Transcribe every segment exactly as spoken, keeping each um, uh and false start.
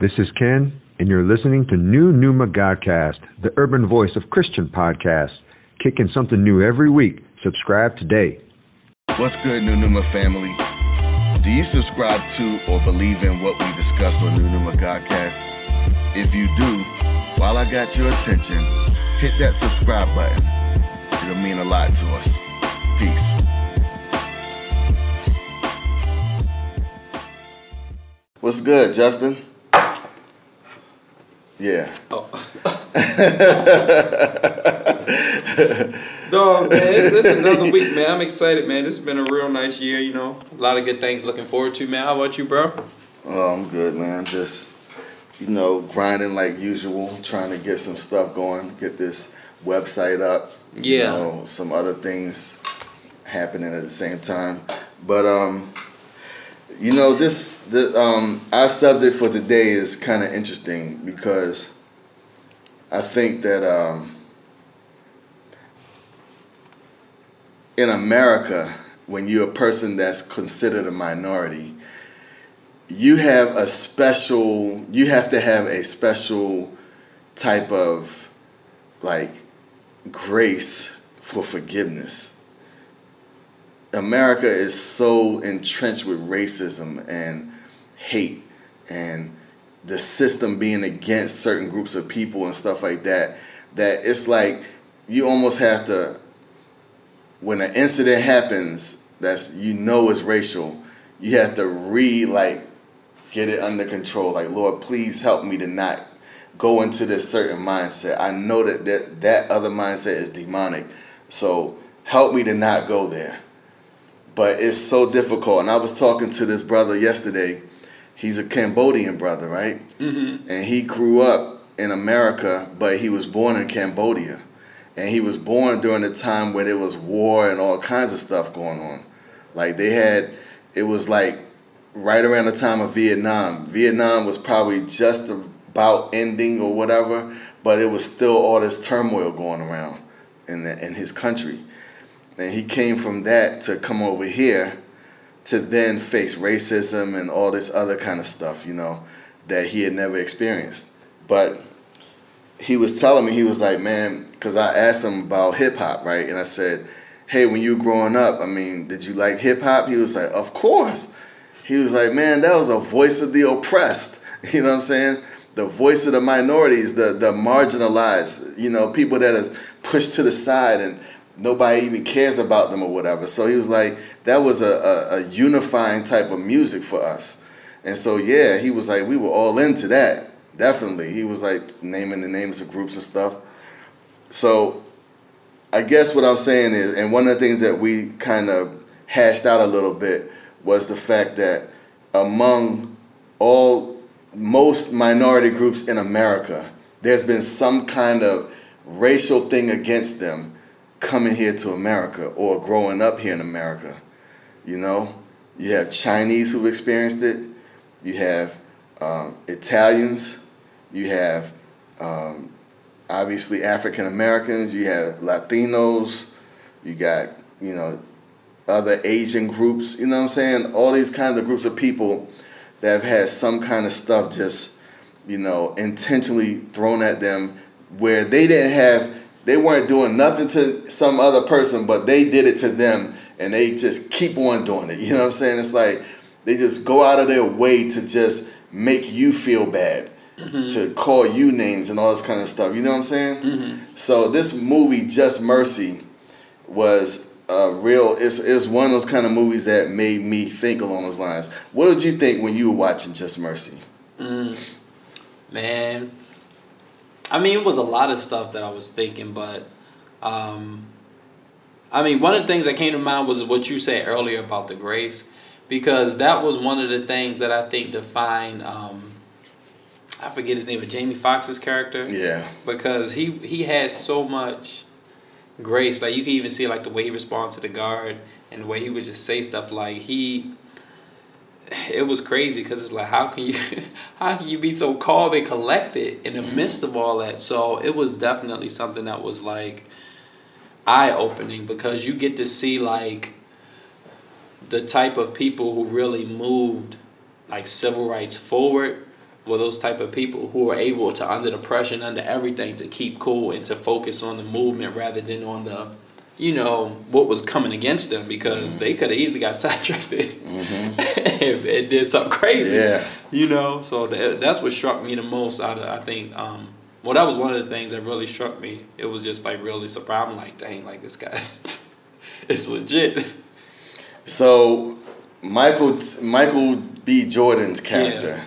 This is Ken, and you're listening to New Numa Godcast, the urban voice of Christian podcasts, kicking something new every week. Subscribe today. What's good, New Numa family? Do you subscribe to or believe in what we discuss on New Numa Godcast? If you do, while I got your attention, hit that subscribe button. It'll mean a lot to us. Peace. What's good, Justin? Yeah. Oh. Dog, man, it's, it's another week, man. I'm excited, man. This has been a real nice year, you know. A lot of good things looking forward to, man. How about you, bro? Oh, I'm good, man. Just, you know, grinding like usual, trying to get some stuff going, get this website up. Yeah. You know, some other things happening at the same time. But, um... You know, this the um our subject for today is kind of interesting because I think that um in America, when you're a person that's considered a minority, you have a special you have to have a special type of like grace for forgiveness. America is so entrenched with racism and hate and the system being against certain groups of people and stuff like that, that it's like you almost have to, when an incident happens that's, you know, is racial, you have to re like get it under control. Like, Lord, please help me to not go into this certain mindset. I know that that, that other mindset is demonic, so help me to not go there. But it's so difficult. And I was talking to this brother yesterday. He's a Cambodian brother, right? Mm-hmm. And he grew up in America, but he was born in Cambodia. And he was born during a time where there was war and all kinds of stuff going on. Like they had, it was like right around the time of Vietnam. Vietnam was probably just about ending or whatever, but it was still all this turmoil going around in the, in his country. And he came from that to come over here to then face racism and all this other kind of stuff, you know, that he had never experienced. But he was telling me, he was like, man, because I asked him about hip hop, right? And I said, hey, when you were growing up, I mean, did you like hip hop? He was like, of course. He was like, man, that was a voice of the oppressed. You know what I'm saying? The voice of the minorities, the, the marginalized, you know, people that are pushed to the side and nobody even cares about them or whatever. So he was like, that was a, a, a unifying type of music for us. And so, yeah, he was like, we were all into that. Definitely. He was like naming the names of groups and stuff. So I guess what I'm saying is, and one of the things that we kind of hashed out a little bit was the fact that among all, most minority groups in America, there's been some kind of racial thing against them coming here to America or growing up here in America. You know, you have Chinese who've experienced it, you have um, Italians, you have um, obviously African Americans, you have Latinos, you got, you know, other Asian groups, you know what I'm saying? All these kinds of groups of people that have had some kind of stuff just, you know, intentionally thrown at them where they didn't have They weren't doing nothing to some other person, but they did it to them, and they just keep on doing it. You know what I'm saying? It's like they just go out of their way to just make you feel bad, mm-hmm. to call you names and all this kind of stuff. You know what I'm saying? Mm-hmm. So this movie, Just Mercy, was a real, it's, it's one of those kind of movies that made me think along those lines. What did you think when you were watching Just Mercy? Mm. Man... I mean, it was a lot of stuff that I was thinking, but, um, I mean, one of the things that came to mind was what you said earlier about the grace, because that was one of the things that I think defined, um, I forget his name, but Jamie Foxx's character. Yeah. Because he, he had so much grace. Like, you can even see, like, the way he responded to the guard and the way he would just say stuff like he... It was crazy because it's like, how can you how can you be so calm and collected in the midst of all that? So it was definitely something that was like eye-opening because you get to see like the type of people who really moved like civil rights forward were those type of people who were able to, under the pressure and under everything, to keep cool and to focus on the movement rather than on the, you know, what was coming against them, because mm-hmm. they could have easily got sidetracked mm-hmm. and, and did something crazy. Yeah. You know, so that, that's what struck me the most out of, I think, um, well, that was one of the things that really struck me. It was just like really surprised. I'm like, dang, like this guy's, it's legit. So, Michael Michael B. Jordan's character. Yeah.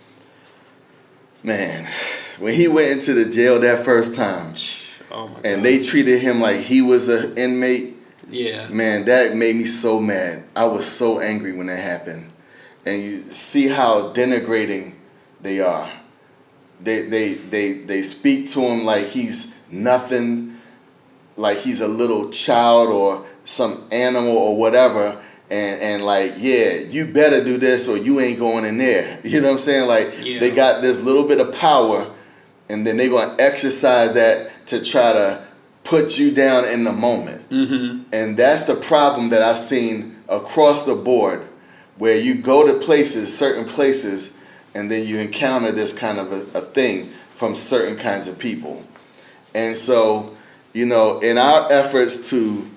Man, when he went into the jail that first time, oh my God. And they treated him like he was an inmate, yeah, man, that made me so mad. I was so angry when that happened. And you see how denigrating they are. They they they they speak to him like he's nothing, like he's a little child or some animal or whatever. And and like, yeah, you better do this or you ain't going in there. You know what I'm saying? Like, yeah. They got this little bit of power, and then they're going to exercise that to try to put you down in the moment. Mm-hmm. And that's the problem that I've seen across the board, where you go to places, certain places, and then you encounter this kind of a, a thing from certain kinds of people. And so, you know, in our efforts to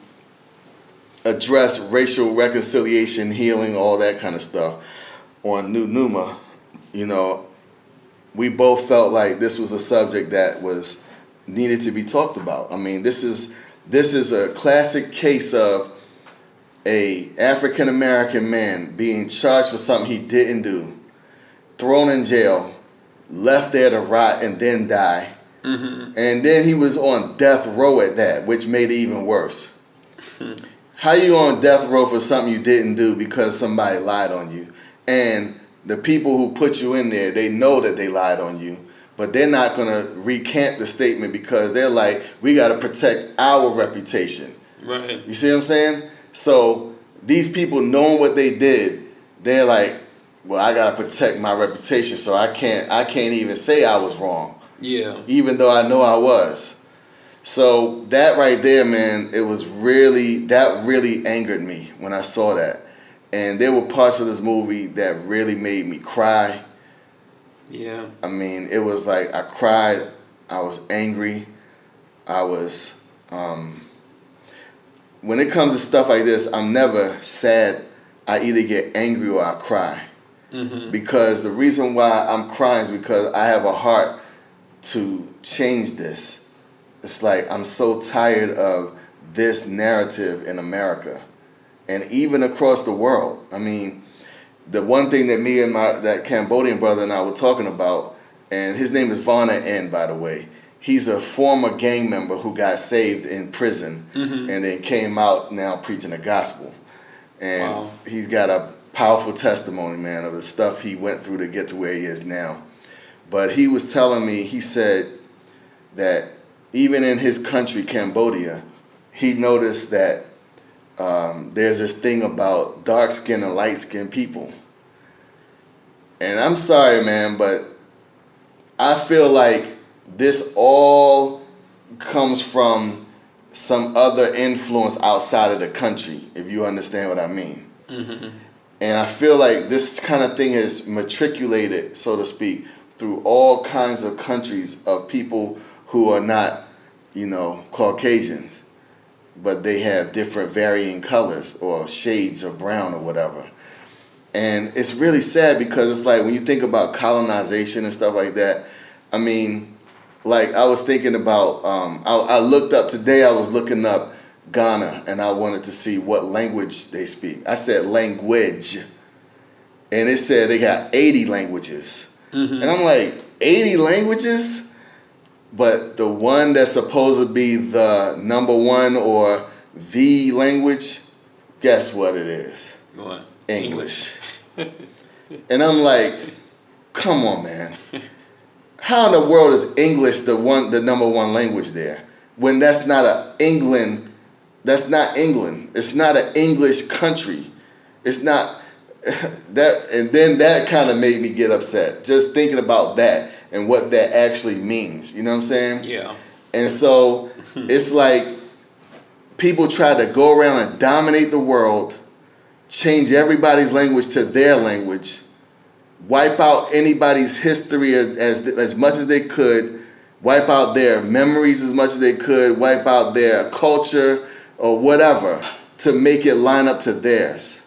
address racial reconciliation, healing, all that kind of stuff on New Numa, you know, we both felt like this was a subject that was needed to be talked about. I mean, this is this is a classic case of a African American man being charged for something he didn't do, thrown in jail, left there to rot and then die, mm-hmm. and then he was on death row at that, which made it even worse. How you on death row for something you didn't do because somebody lied on you? And the people who put you in there, they know that they lied on you, but they're not going to recant the statement because they're like, we got to protect our reputation. Right. You see what I'm saying? So these people knowing what they did, they're like, well, I got to protect my reputation, so I can't I can't even say I was wrong. Yeah. Even though I know I was. So that right there, man, it was really, that really angered me when I saw that. And there were parts of this movie that really made me cry. Yeah. I mean, it was like I cried, I was angry, I was, um, when it comes to stuff like this, I'm never sad. I either get angry or I cry. Mm-hmm. Because the reason why I'm crying is because I have a heart to change this. It's like I'm so tired of this narrative in America and even across the world. I mean, the one thing that me and my that Cambodian brother and I were talking about, and his name is Vana N, by the way. He's a former gang member who got saved in prison mm-hmm. and then came out now preaching the gospel. And wow. He's got a powerful testimony, man, of the stuff he went through to get to where he is now. But he was telling me, he said that even in his country, Cambodia, he noticed that um, there's this thing about dark-skinned and light-skinned people. And I'm sorry, man, but I feel like this all comes from some other influence outside of the country, if you understand what I mean. Mm-hmm. And I feel like this kind of thing is matriculated, so to speak, through all kinds of countries of people who are not, you know, Caucasians, but they have different varying colors or shades of brown or whatever. And it's really sad because it's like when you think about colonization and stuff like that, I mean, like I was thinking about, um, I, I looked up today, I was looking up Ghana and I wanted to see what language they speak. I said language, and it said they got eighty languages. Mm-hmm. And I'm like, eighty languages? But the one that's supposed to be the number one or the language, guess what it is? What? English. And I'm like, come on, man. How in the world is English the one, the number one language there? When that's not a England, that's not England. It's not an English country. It's not that. And then that kind of made me get upset just thinking about that and what that actually means. You know what I'm saying? Yeah. And so it's like people try to go around and dominate the world, change everybody's language to their language, wipe out anybody's history as, as as much as they could, wipe out their memories as much as they could, wipe out their culture or whatever to make it line up to theirs.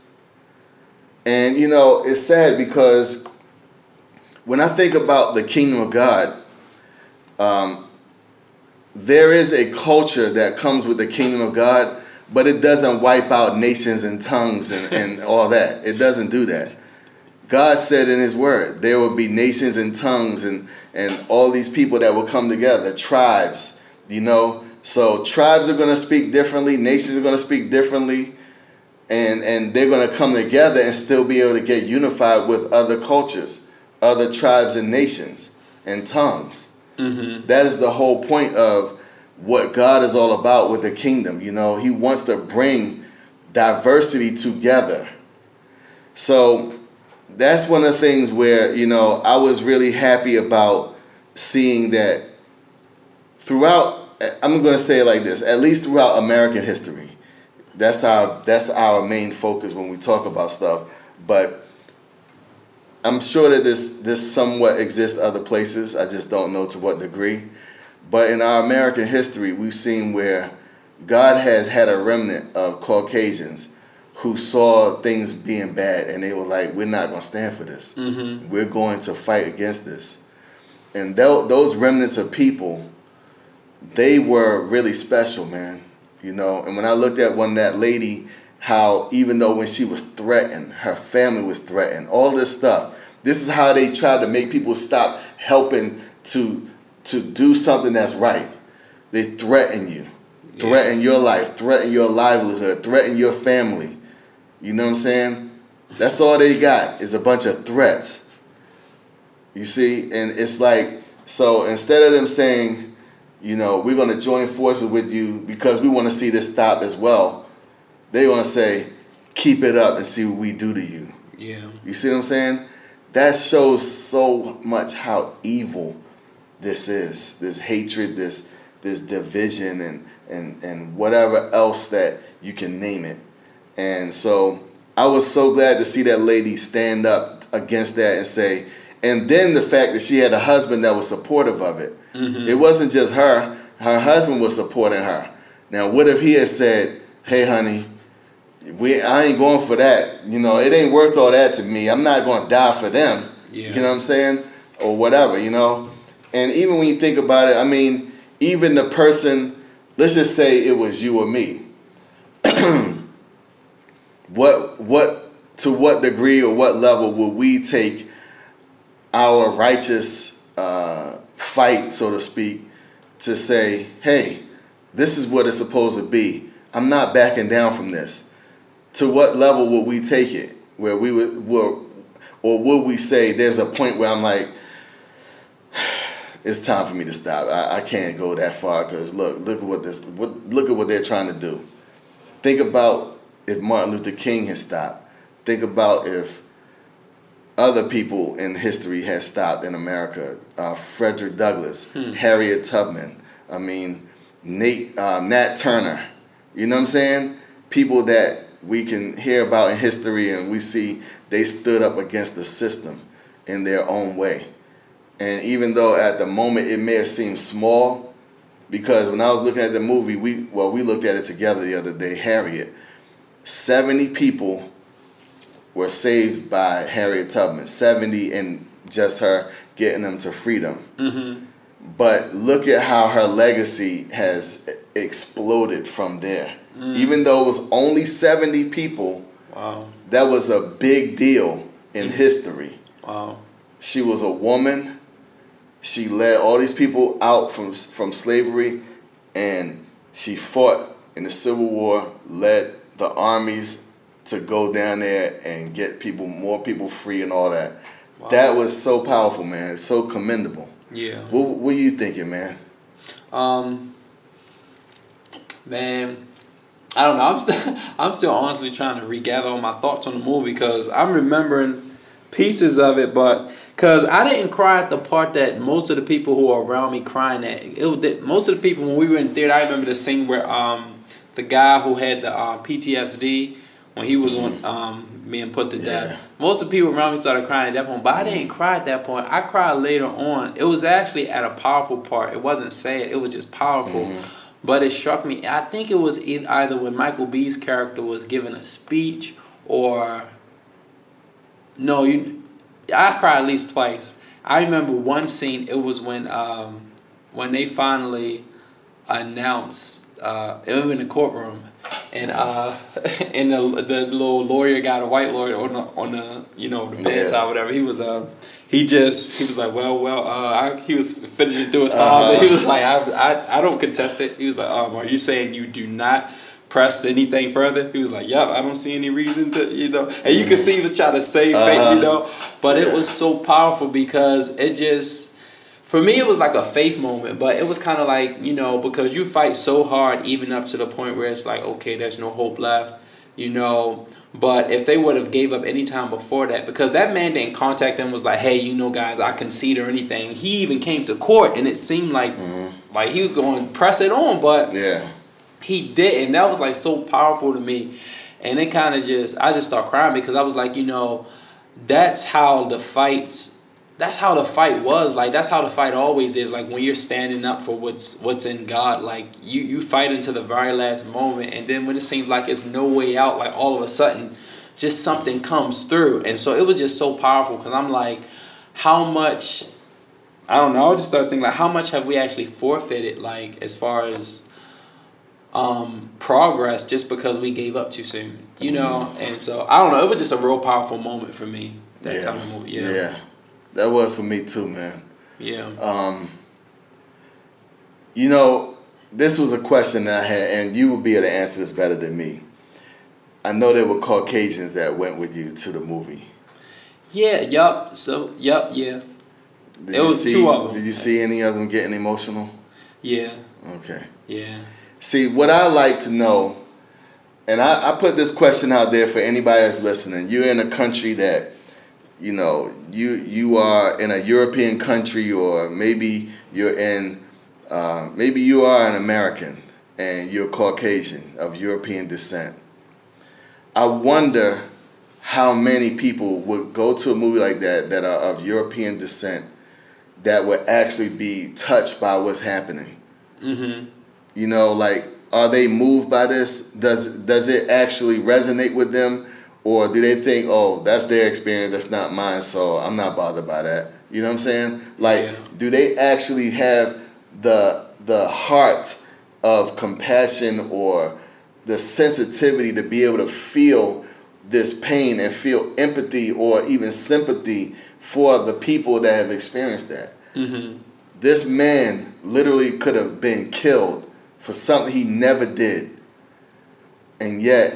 And you know, it's sad because when I think about the kingdom of God, um, there is a culture that comes with the kingdom of God, but it doesn't wipe out nations and tongues and, and all that. It doesn't do that. God said in his word, there will be nations and tongues and, and all these people that will come together, tribes, you know. So tribes are going to speak differently, nations are going to speak differently, and, and they're going to come together and still be able to get unified with other cultures, other tribes and nations and tongues. Mm-hmm. That is the whole point of what God is all about with the kingdom. You know, he wants to bring diversity together. So that's one of the things where, you know, I was really happy about seeing that throughout, I'm going to say it like this, at least throughout American history. That's our, that's our main focus when we talk about stuff. But I'm sure that this, this somewhat exists other places. I just don't know to what degree. But in our American history, we've seen where God has had a remnant of Caucasians who saw things being bad, and they were like, we're not going to stand for this. Mm-hmm. We're going to fight against this. And th- those remnants of people, they were really special, man. You know, and when I looked at one, that lady, how even though when she was threatened, her family was threatened, all this stuff, this is how they tried to make people stop helping to to do something that's right. They threaten you, yeah. threaten your life, threaten your livelihood, threaten your family. You know what I'm saying? That's all they got is a bunch of threats. You see? And it's like, so instead of them saying, you know, we're going to join forces with you because we want to see this stop as well, they want to say, keep it up and see what we do to you. Yeah. You see what I'm saying? That shows so much how evil this is. This hatred, this this division, and, and, and whatever else that you can name it. And so I was so glad to see that lady stand up against that and say, and then the fact that she had a husband that was supportive of it. Mm-hmm. It wasn't just her. Her husband was supporting her. Now, what if he had said, hey, honey, we I ain't going for that. You know, it ain't worth all that to me. I'm not going to die for them. Yeah. You know what I'm saying? Or whatever, you know. And even when you think about it, I mean, even the person, let's just say it was you or me. What, what, to what degree or what level will we take our righteous uh, fight, so to speak, to say, hey, this is what it's supposed to be. I'm not backing down from this. To what level would we take it? Where we would, will, or would we say there's a point where I'm like, it's time for me to stop. I, I can't go that far because look, look at what this, what, look at what they're trying to do. Think about if Martin Luther King had stopped. Think about if other people in history had stopped in America. Uh, Frederick Douglass, hmm. Harriet Tubman. I mean, Nate, uh, Nat Turner. You know what I'm saying? People that we can hear about in history and we see they stood up against the system in their own way. And even though at the moment it may have seemed small, because when I was looking at the movie, we well we looked at it together the other day, Harriet. seventy people were saved by Harriet Tubman. seventy and just her getting them to freedom. Mm-hmm. But look at how her legacy has exploded from there. Mm. Even though it was only seventy people, wow, that was a big deal in history. Wow. She was a woman. She led all these people out from from slavery, and she fought in the Civil War, led the armies to go down there and get people, more people free and all that. Wow. That was so powerful, man. It's so commendable. Yeah. What, what are you thinking, man? Um, man, I don't know. I'm still, I'm still honestly trying to regather all my thoughts on the movie because I'm remembering pieces of it, but because I didn't cry at the part that most of the people who were around me crying at. It was that most of the people when we were in theater. I remember the scene where um the guy who had the uh, P T S D when he was on um, being put to Yeah. death. Most of the people around me started crying at that point, but I didn't cry at that point. I cried later on. It was actually at a powerful part. It wasn't sad. It was just powerful. Mm-hmm. But it struck me. I think it was either when Michael B's character was giving a speech or no, you. I cried at least twice. I remember one scene. It was when um, when they finally announced. Uh, it was in the courtroom, and uh, and the the little lawyer guy, the white lawyer on the on the you know the bedside, Yeah. whatever. He was uh he just he was like well well uh I, he was finishing through his files Uh-huh. and he was like I, I I don't contest it. He was like um are you saying you do not press anything further? He was like yep, I don't see any reason to you know, and you could see he was trying to save Uh-huh. it, you know, but it Yeah. was so powerful because it just. For me, it was like a faith moment, but it was kind of like, you know, because you fight so hard even up to the point where it's like, okay, there's no hope left, you know. But if they would have gave up any time before that, because that man didn't contact them, was like, hey, you know, guys, I concede or anything. He even came to court, and it seemed like Mm-hmm. like he was going to press it on, but Yeah. he didn't. That was like so powerful to me. And it kind of just, I just started crying because I was like, you know, that's how the fights... That's how the fight was. Like, that's how the fight always is. Like, when you're standing up for what's what's in God, like, you, you fight until the very last moment. And then when it seems like it's no way out, like, all of a sudden, just something comes through. And so it was just so powerful because I'm like, how much... I don't know. I just started thinking, like, how much have we actually forfeited, like, as far as um, progress just because we gave up too soon, you know? And so, I don't know. It was just a real powerful moment for me, that Yeah. time of movie. Yeah. Yeah. That was for me too, man. Yeah. Um, you know, this was a question that I had, and you will be able to answer this better than me. I know there were Caucasians that went with you to the movie. Yeah, yup. So, yup, yeah. Did It you was see, two of them. Did you see any of them getting emotional? Yeah, Okay. yeah. See, what I like to know, and I, I put this question out there for anybody that's listening. You're in a country that, you know, you you are in a European country, or maybe you're in, uh, maybe you are an American and you're Caucasian of European descent. I wonder how many people would go to a movie like that that are of European descent that would actually be touched by what's happening. Mm-hmm. You know, like, are they moved by this? Does does it actually resonate with them? Or do they think, oh, that's their experience, that's not mine, so I'm not bothered by that? You know what I'm saying? Like, Yeah. do they actually have the the heart of compassion or the sensitivity to be able to feel this pain and feel empathy or even sympathy for the people that have experienced that? Mm-hmm. This man literally could have been killed for something he never did. And yet,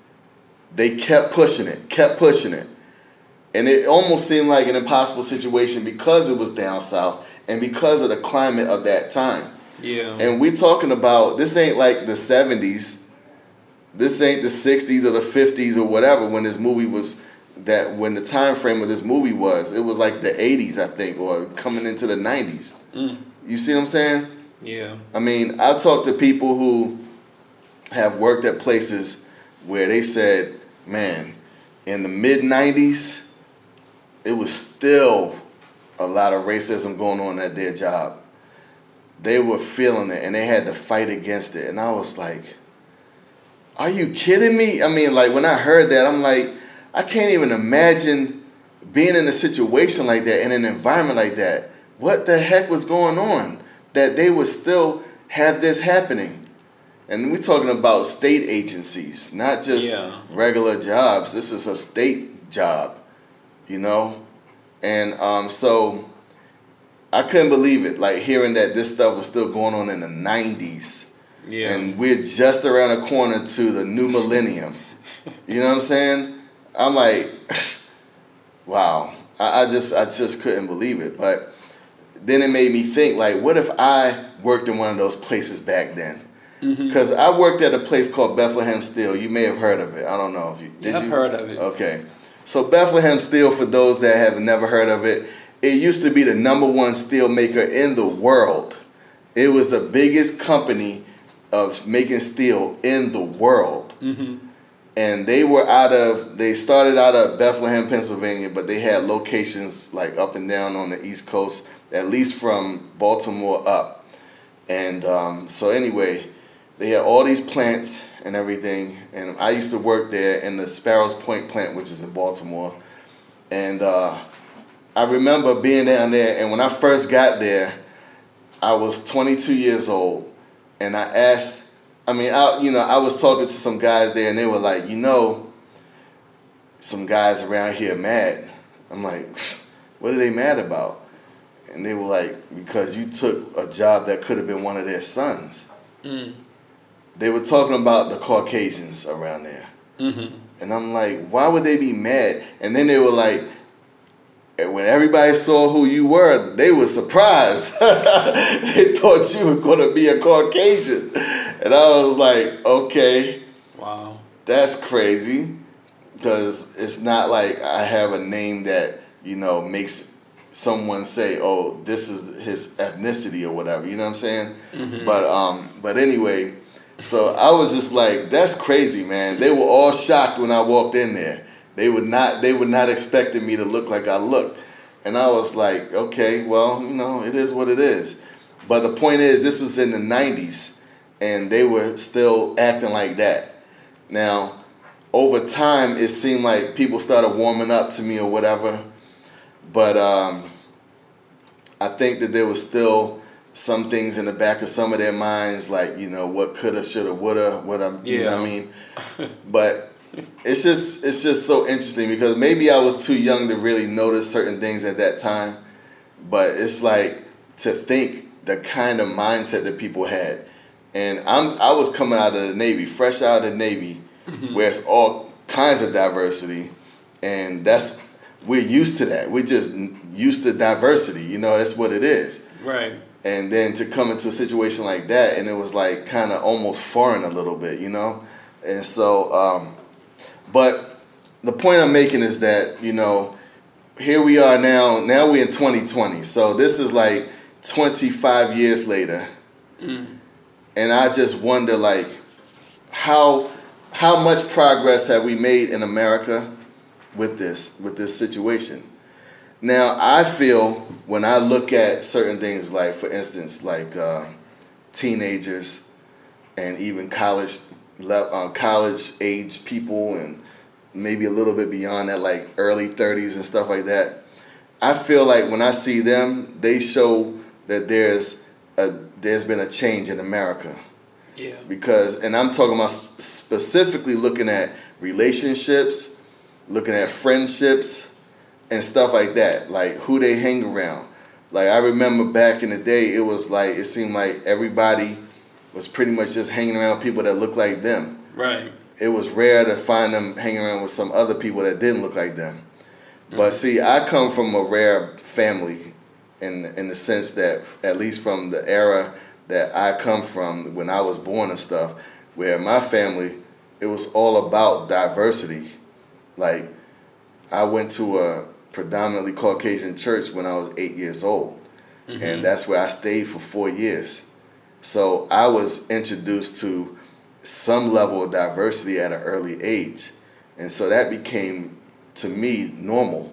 they kept pushing it, kept pushing it. And it almost seemed like an impossible situation because it was down south and because of the climate of that time. Yeah. And we're talking about, this ain't like the seventies. This ain't the sixties or the fifties or whatever when this movie was, that when the time frame of this movie was. It was like the eighties, I think, or coming into the nineties. Mm. You see what I'm saying? Yeah. I mean, I talked to people who have worked at places where they said, man, in the mid nineties, it was still a lot of racism going on at their job. They were feeling it and they had to fight against it. And I was like, are you kidding me? I mean, like, when I heard that, I'm like, I can't even imagine being in a situation like that, in an environment like that. What the heck was going on that they would still have this happening? And we're talking about state agencies, not just Yeah. regular jobs. This is a state job, you know? And um, so I couldn't believe it, like, hearing that this stuff was still going on in the nineties. Yeah. And we're just around the corner to the new millennium. You know what I'm saying? I'm like, wow. I, I just I just couldn't believe it. But then it made me think, like, what if I worked in one of those places back then? Because mm-hmm. I worked at a place called Bethlehem Steel. You may have heard of it. I don't know if you did. Yeah, I've you? heard of it. Okay. So Bethlehem Steel, for those that have never heard of it, it used to be the number one steel maker in the world. It was the biggest company of making steel in the world. Mm-hmm. and they were out of they started out of Bethlehem, Pennsylvania, but they had locations like up and down on the East Coast, at least from Baltimore up. And um, so anyway, they had all these plants and everything, and I used to work there in the Sparrows Point plant, which is in Baltimore. And uh, I remember being down there, and when I first got there, I was twenty-two years old, and I asked, I mean, I, you know, I was talking to some guys there, and they were like, you know, some guys around here mad. I'm like, what are they mad about? And they were like, because you took a job that could have been one of their sons. Mm. They were talking about the Caucasians around there. Mm-hmm. And I'm like, why would they be mad? And then they were like, when everybody saw who you were, they were surprised. They thought you were going to be a Caucasian. And I was like, okay. Wow. That's crazy. Because it's not like I have a name that, you know, makes someone say, oh, this is his ethnicity or whatever. You know what I'm saying? Mm-hmm. But um, but anyway, so I was just like, that's crazy, man. They were all shocked when I walked in there. They would not they were not expecting me to look like I looked. And I was like, okay, well, you know, it is what it is. But the point is, this was in the nineties, and they were still acting like that. Now, over time, it seemed like people started warming up to me or whatever. But um, I think that there was still some things in the back of some of their minds, like, you know, what coulda, shoulda, woulda, what I'm, you yeah. know what I mean? But it's just it's just so interesting because maybe I was too young to really notice certain things at that time. But it's like to think the kind of mindset that people had. And I'm I was coming out of the Navy, fresh out of the Navy, mm-hmm. where it's all kinds of diversity, and that's we're used to that. We're just used to diversity, you know. That's what it is. Right. And then to come into a situation like that, and it was like kind of almost foreign a little bit, you know. And so, um, but the point I'm making is that, you know, here we are now. Now we're in twenty twenty, so this is like twenty-five years later, mm. and I just wonder, like, how how much progress have we made in America with this with this situation? Now, I feel when I look at certain things, like, for instance, like uh, teenagers and even college uh, college age people, and maybe a little bit beyond that, like early thirties and stuff like that, I feel like when I see them, they show that there's a there's been a change in America. Yeah. Because, and I'm talking about specifically looking at relationships, looking at friendships, and stuff like that, like who they hang around. Like, I remember back in the day, it was like, it seemed like everybody was pretty much just hanging around people that looked like them. Right. It was rare to find them hanging around with some other people that didn't look like them. Mm-hmm. But see, I come from a rare family in in the sense that, at least from the era that I come from when I was born and stuff, where my family, it was all about diversity. Like, I went to a predominantly Caucasian church when I was eight years old. Mm-hmm. And that's where I stayed for four years. So I was introduced to some level of diversity at an early age. And so that became, to me, normal.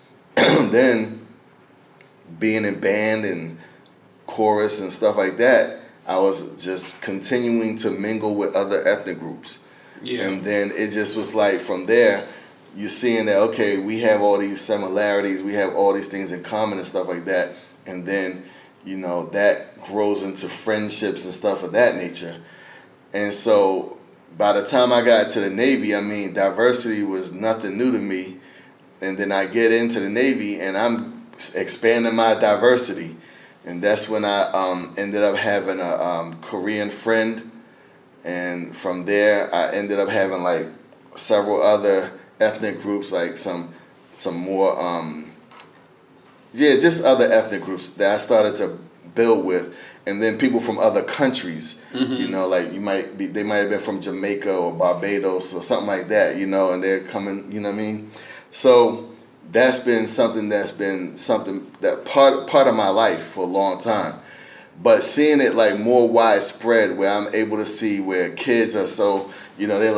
Then, being in band and chorus and stuff like that, I was just continuing to mingle with other ethnic groups. Yeah. And then it just was like, from there, you're seeing that, okay, we have all these similarities, we have all these things in common and stuff like that. And then, you know, that grows into friendships and stuff of that nature. And so by the time I got to the Navy, I mean, diversity was nothing new to me. And then I get into the Navy and I'm expanding my diversity. And that's when I um, ended up having a um, Korean friend. And from there, I ended up having like several other ethnic groups, like some some more, um, yeah, just other ethnic groups that I started to build with. And then people from other countries, mm-hmm. you know, like you might be, they might have been from Jamaica or Barbados or something like that, you know, and they're coming, you know what I mean? So that's been something that's been something that part part of my life for a long time. But seeing it like more widespread, where I'm able to see where kids are so, you know, they're like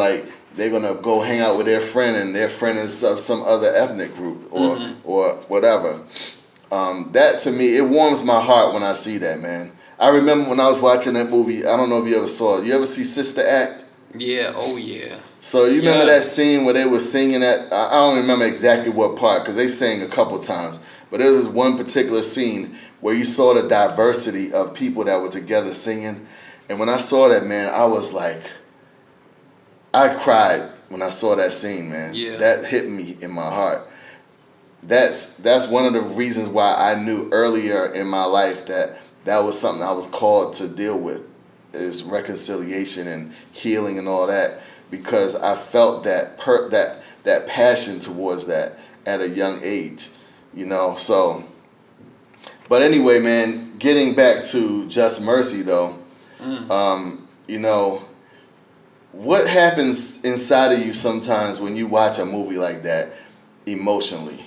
they're gonna go hang out with their friend, and their friend is of some other ethnic group or mm-hmm. or whatever. Um, that to me, it warms my heart when I see that, man. I remember when I was watching that movie. I don't know if you ever saw it. You ever see Sister Act? Yeah. Oh yeah. So you remember yes. that scene where they were singing at? I don't remember exactly what part because they sang a couple times. But there was this one particular scene where you saw the diversity of people that were together singing. And when I saw that, man, I was like, I cried when I saw that scene, man. Yeah. That hit me in my heart. That's that's one of the reasons why I knew earlier in my life that that was something I was called to deal with, is reconciliation and healing and all that, because I felt that per, that that passion towards that at a young age, you know. So, but anyway, man, getting back to Just Mercy though, mm. um, you know, what happens inside of you sometimes when you watch a movie like that emotionally?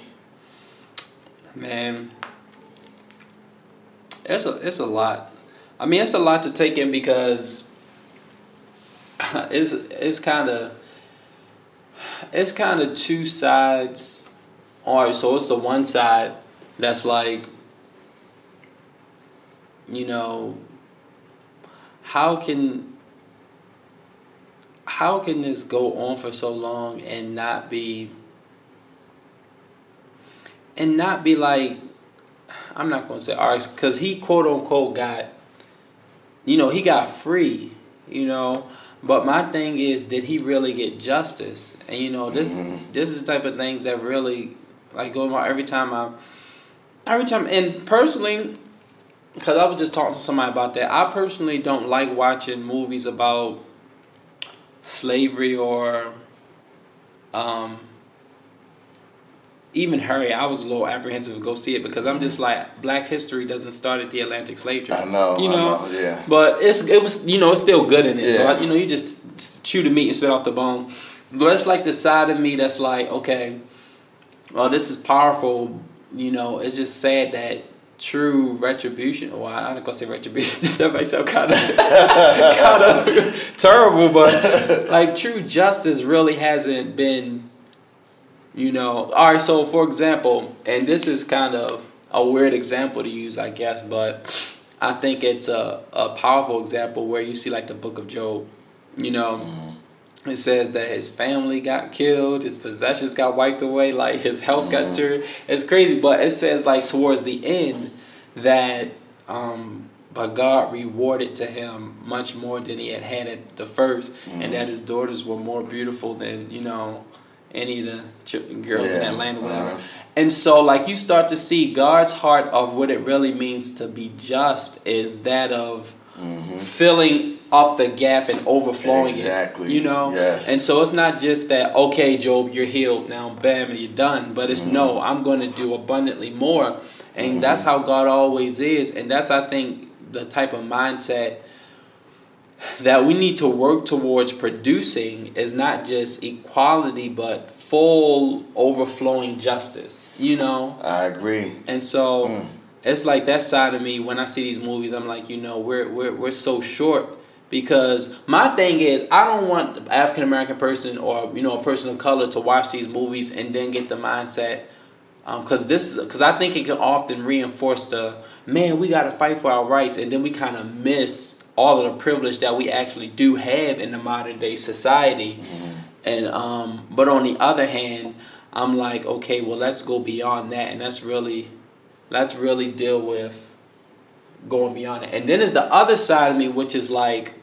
Man, it's a it's a lot. I mean, it's a lot to take in because it's it's kind of it's kind of two sides. All right, so it's the one side that's like, you know, how can how can this go on for so long and not be and not be like, I'm not gonna say all right, because he quote unquote got, you know, he got free, you know. But my thing is, did he really get justice? And you know, this mm-hmm. this is the type of things that really like go on every time I, every time. And personally, because I was just talking to somebody about that, I personally don't like watching movies about slavery or, um. Even Harry, I was a little apprehensive to go see it because I'm just like, Black history doesn't start at the Atlantic slave trade. I know, you know, I know, yeah. But it's it was you know it's still good in it. Yeah. So I, you know you just chew the meat and spit off the bone. But it's like the side of me that's like, okay, well, this is powerful. You know, it's just sad that true retribution. Well, I'm not gonna say retribution. That might sound kind of kind of terrible, but like true justice really hasn't been. You know, all right, so for example, and this is kind of a weird example to use, I guess, but I think it's a, a powerful example where you see like the book of Job, you know, mm-hmm. It says that his family got killed, his possessions got wiped away, like his health mm-hmm. got turned. It's crazy, but it says like towards the end that, um, but God rewarded to him much more than he had had at the first, mm-hmm. and that his daughters were more beautiful than, you know, any of the ch- girls yeah. in that land or whatever. Uh-huh. And so, like, you start to see God's heart of what it really means to be just is that of mm-hmm. filling up the gap and overflowing exactly. it. You know? Yes. And so it's not just that, okay, Job, you're healed. Now, bam, and you're done. But it's, mm-hmm. no, I'm going to do abundantly more. And mm-hmm. that's how God always is. And that's, I think, the type of mindset that we need to work towards producing is not just equality, but full overflowing justice, you know? I agree. And so mm. it's like that side of me, when I see these movies, I'm like, you know, we're we're we're so short, because my thing is, I don't want an African American person or, you know, a person of color to watch these movies and then get the mindset, because um, this is because I think it can often reinforce the, man, we got to fight for our rights, and then we kind of miss all of the privilege that we actually do have in the modern day society. Mm-hmm. And um, but on the other hand, I'm like, okay, well, let's go beyond that, and let's really, let's really deal with going beyond it. And then there's the other side of me, which is like,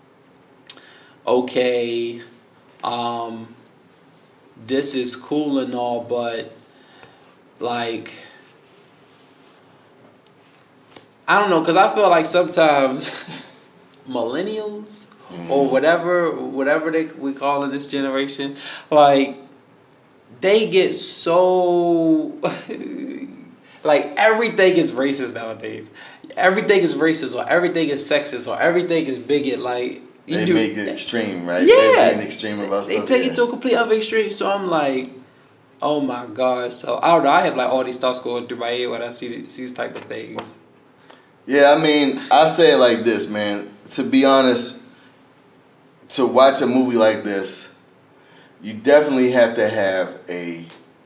okay, um, this is cool and all, but like, I don't know, because I feel like sometimes millennials mm. or whatever whatever they we call in this generation, like, they get so like everything is racist nowadays. Everything is racist, or everything is sexist, or everything is bigot. Like, you they do, make it extreme, right? Yeah, they being extreme about they stuff. take yeah. it to a complete other extreme. So I'm like, oh my god. So I don't know. I have like all these thoughts going through my head when I see these, these type of things. Yeah, I mean, I say it like this, man. To be honest, to watch a movie like this, you definitely have to have a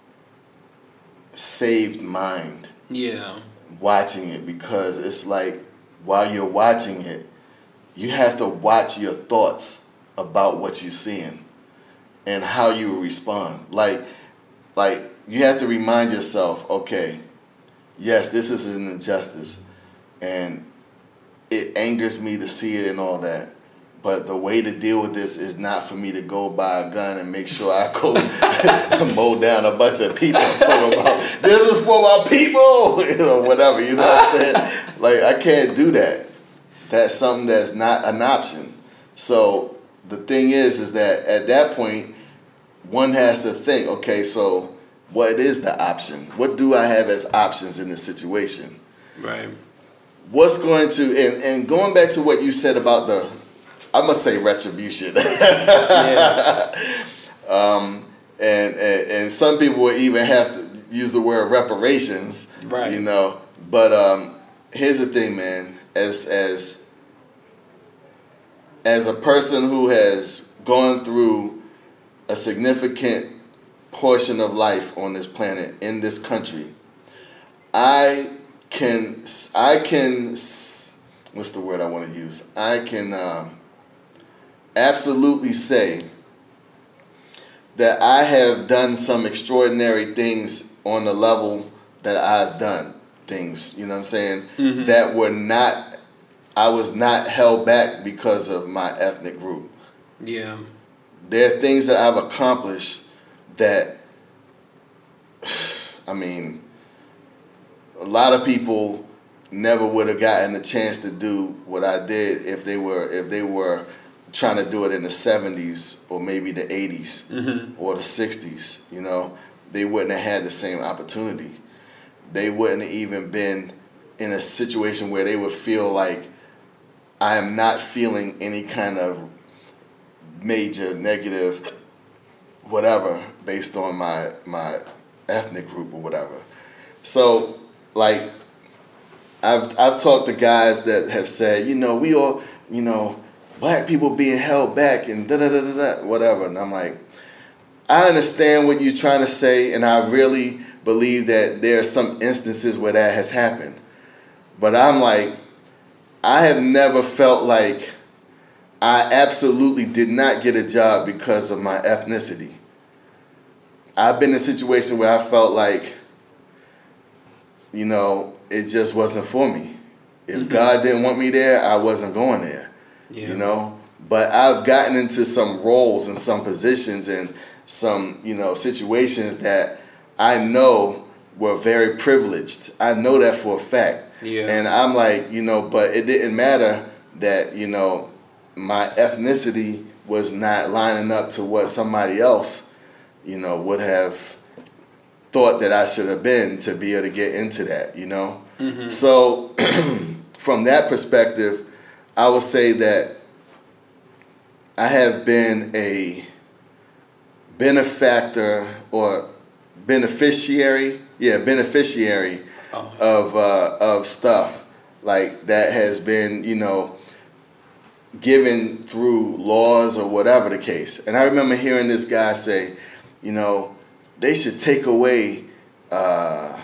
saved mind. Yeah. Watching it, because it's like while you're watching it, you have to watch your thoughts about what you're seeing and how you respond. Like, like you have to remind yourself, okay, yes, this is an injustice, and it angers me to see it and all that. But the way to deal with this is not for me to go buy a gun and make sure I go mow down a bunch of people and talk about, this is for my people, you know, whatever, you know what I'm saying? Like, I can't do that. That's something that's not an option. So the thing is, is that at that point, one has to think, okay, so what is the option? What do I have as options in this situation? Right. What's going to, and, and going back to what you said about the, I'm gonna say retribution. Yeah. um, and, and and some people would even have to use the word reparations. Right. You know. But um, here's the thing, man. As as as a person who has gone through a significant portion of life on this planet, in this country, I can I can what's the word I want to use? I can. Um, absolutely say that I have done some extraordinary things on the level that I've done things, you know what I'm saying, mm-hmm. that were not, I was not held back because of my ethnic group. Yeah. There are things that I've accomplished that, I mean, a lot of people never would have gotten a chance to do what I did if they were, if they were trying to do it in the seventies or maybe the eighties, mm-hmm. or the sixties, you know. They wouldn't have had the same opportunity. They wouldn't have even been in a situation where they would feel like I am not feeling any kind of major negative whatever based on my my ethnic group or whatever. So, like, I've I've talked to guys that have said, you know, we all, you know, black people being held back and da da da da da whatever, and I'm like, I understand what you're trying to say, and I really believe that there are some instances where that has happened, but I'm like, I have never felt like I absolutely did not get a job because of my ethnicity. I've been in a situation where I felt like, you know, it just wasn't for me. If mm-hmm. God didn't want me there, I wasn't going there. Yeah. You know, but I've gotten into some roles and some positions and some, you know, situations that I know were very privileged. I know that for a fact. Yeah. And I'm like, you know, but it didn't matter that, you know, my ethnicity was not lining up to what somebody else, you know, would have thought that I should have been to be able to get into that, you know. Mm-hmm. So from that perspective, I would say that I have been a benefactor or beneficiary, yeah, beneficiary oh. of uh, of stuff like that has been, you know, given through laws or whatever the case. And I remember hearing this guy say, you know, they should take away, uh,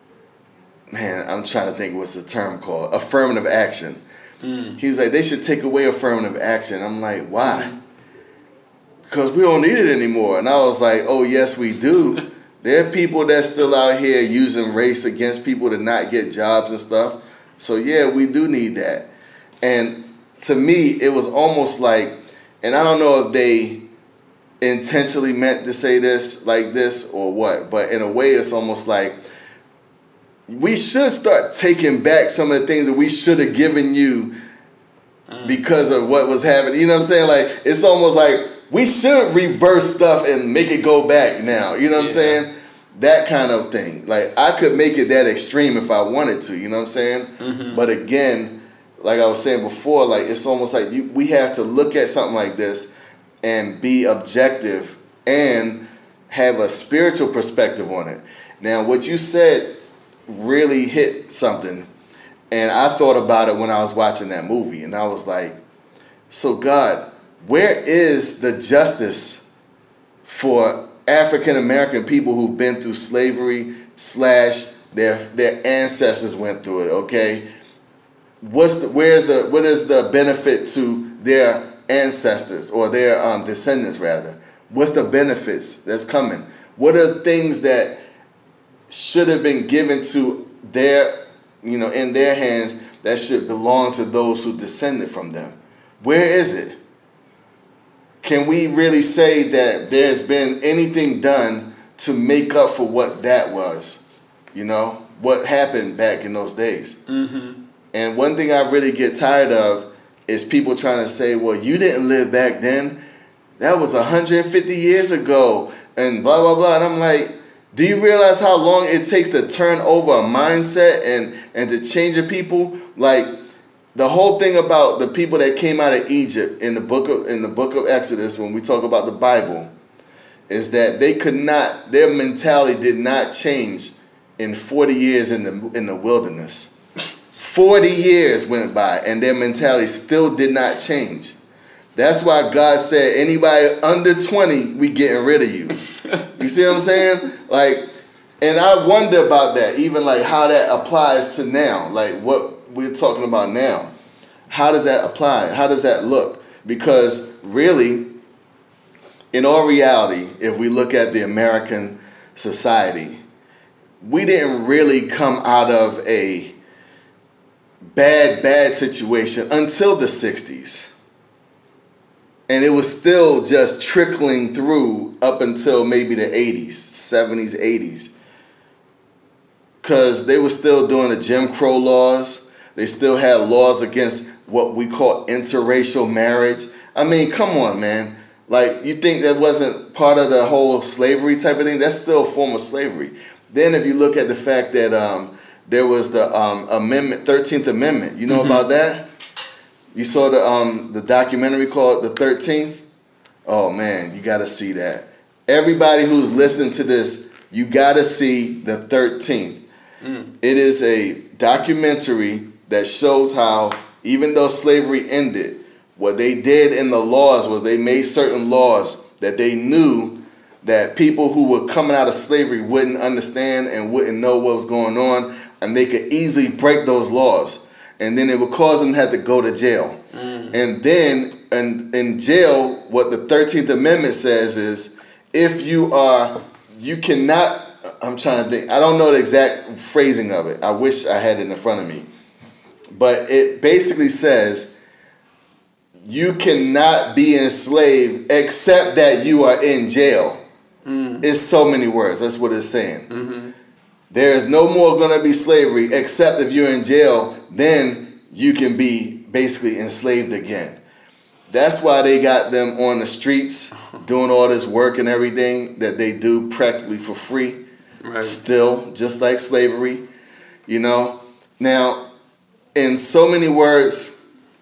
man, I'm trying to think what's the term called, affirmative action. Mm. He was like, they should take away affirmative action. I'm like, why? Because we don't need it anymore. And I was like, oh, yes, we do. There are people that's still out here using race against people to not get jobs and stuff. So, yeah, we do need that. And to me, it was almost like, and I don't know if they intentionally meant to say this like this or what, but in a way, it's almost like, we should start taking back some of the things that we should have given you because of what was happening. You know what I'm saying? Like, it's almost like we should reverse stuff and make it go back now. You know what yeah. I'm saying? That kind of thing. Like, I could make it that extreme if I wanted to. You know what I'm saying? Mm-hmm. But again, like I was saying before, like, it's almost like you, we have to look at something like this and be objective and have a spiritual perspective on it. Now, what you said really hit something, and I thought about it when I was watching that movie, and I was like, so God, where is the justice for African American people who've been through slavery slash their their ancestors went through it. Okay, what's the where's the what is the benefit to their ancestors or their um, descendants rather? What's the benefits that's coming? What are things that should have been given to their, you know, in their hands that should belong to those who descended from them? Where is it? Can we really say that there's been anything done to make up for what that was? You know, what happened back in those days? Mm-hmm. And one thing I really get tired of is people trying to say, well, you didn't live back then. That was one hundred fifty years ago and blah, blah, blah. And I'm like, do you realize how long it takes to turn over a mindset and, and to change a people? Like, the whole thing about the people that came out of Egypt in the book of in the book of Exodus, when we talk about the Bible, is that they could not, their mentality did not change in forty years in the in the wilderness. forty years went by and their mentality still did not change. That's why God said, anybody under twenty, we getting rid of you. You see what I'm saying? Like, and I wonder about that, even like how that applies to now, like what we're talking about now. How does that apply? How does that look? Because really, in all reality, if we look at the American society, we didn't really come out of a bad, bad situation until the sixties. And it was still just trickling through up until maybe the eighties, seventies, eighties. Because they were still doing the Jim Crow laws. They still had laws against what we call interracial marriage. I mean, come on, man. Like, you think that wasn't part of the whole slavery type of thing? That's still a form of slavery. Then if you look at the fact that um, there was the um, amendment, thirteenth Amendment. You know mm-hmm. about that? You saw the um, the documentary called The thirteenth? Oh, man, you got to see that. Everybody who's listening to this, you got to see The thirteenth. Mm. It is a documentary that shows how, even though slavery ended, what they did in the laws was they made certain laws that they knew that people who were coming out of slavery wouldn't understand and wouldn't know what was going on, and they could easily break those laws. And then it would cause them to have to go to jail. Mm. And then in, in jail, what the thirteenth Amendment says is, if you are, you cannot, I'm trying to think, I don't know the exact phrasing of it. I wish I had it in front of me. But it basically says, you cannot be enslaved except that you are in jail. Mm. It's so many words. That's what it's saying. Mm-hmm. There is no more going to be slavery except if you're in jail, then you can be basically enslaved again. That's why they got them on the streets doing all this work and everything that they do practically for free. Right. Still, just like slavery, you know. Now, in so many words,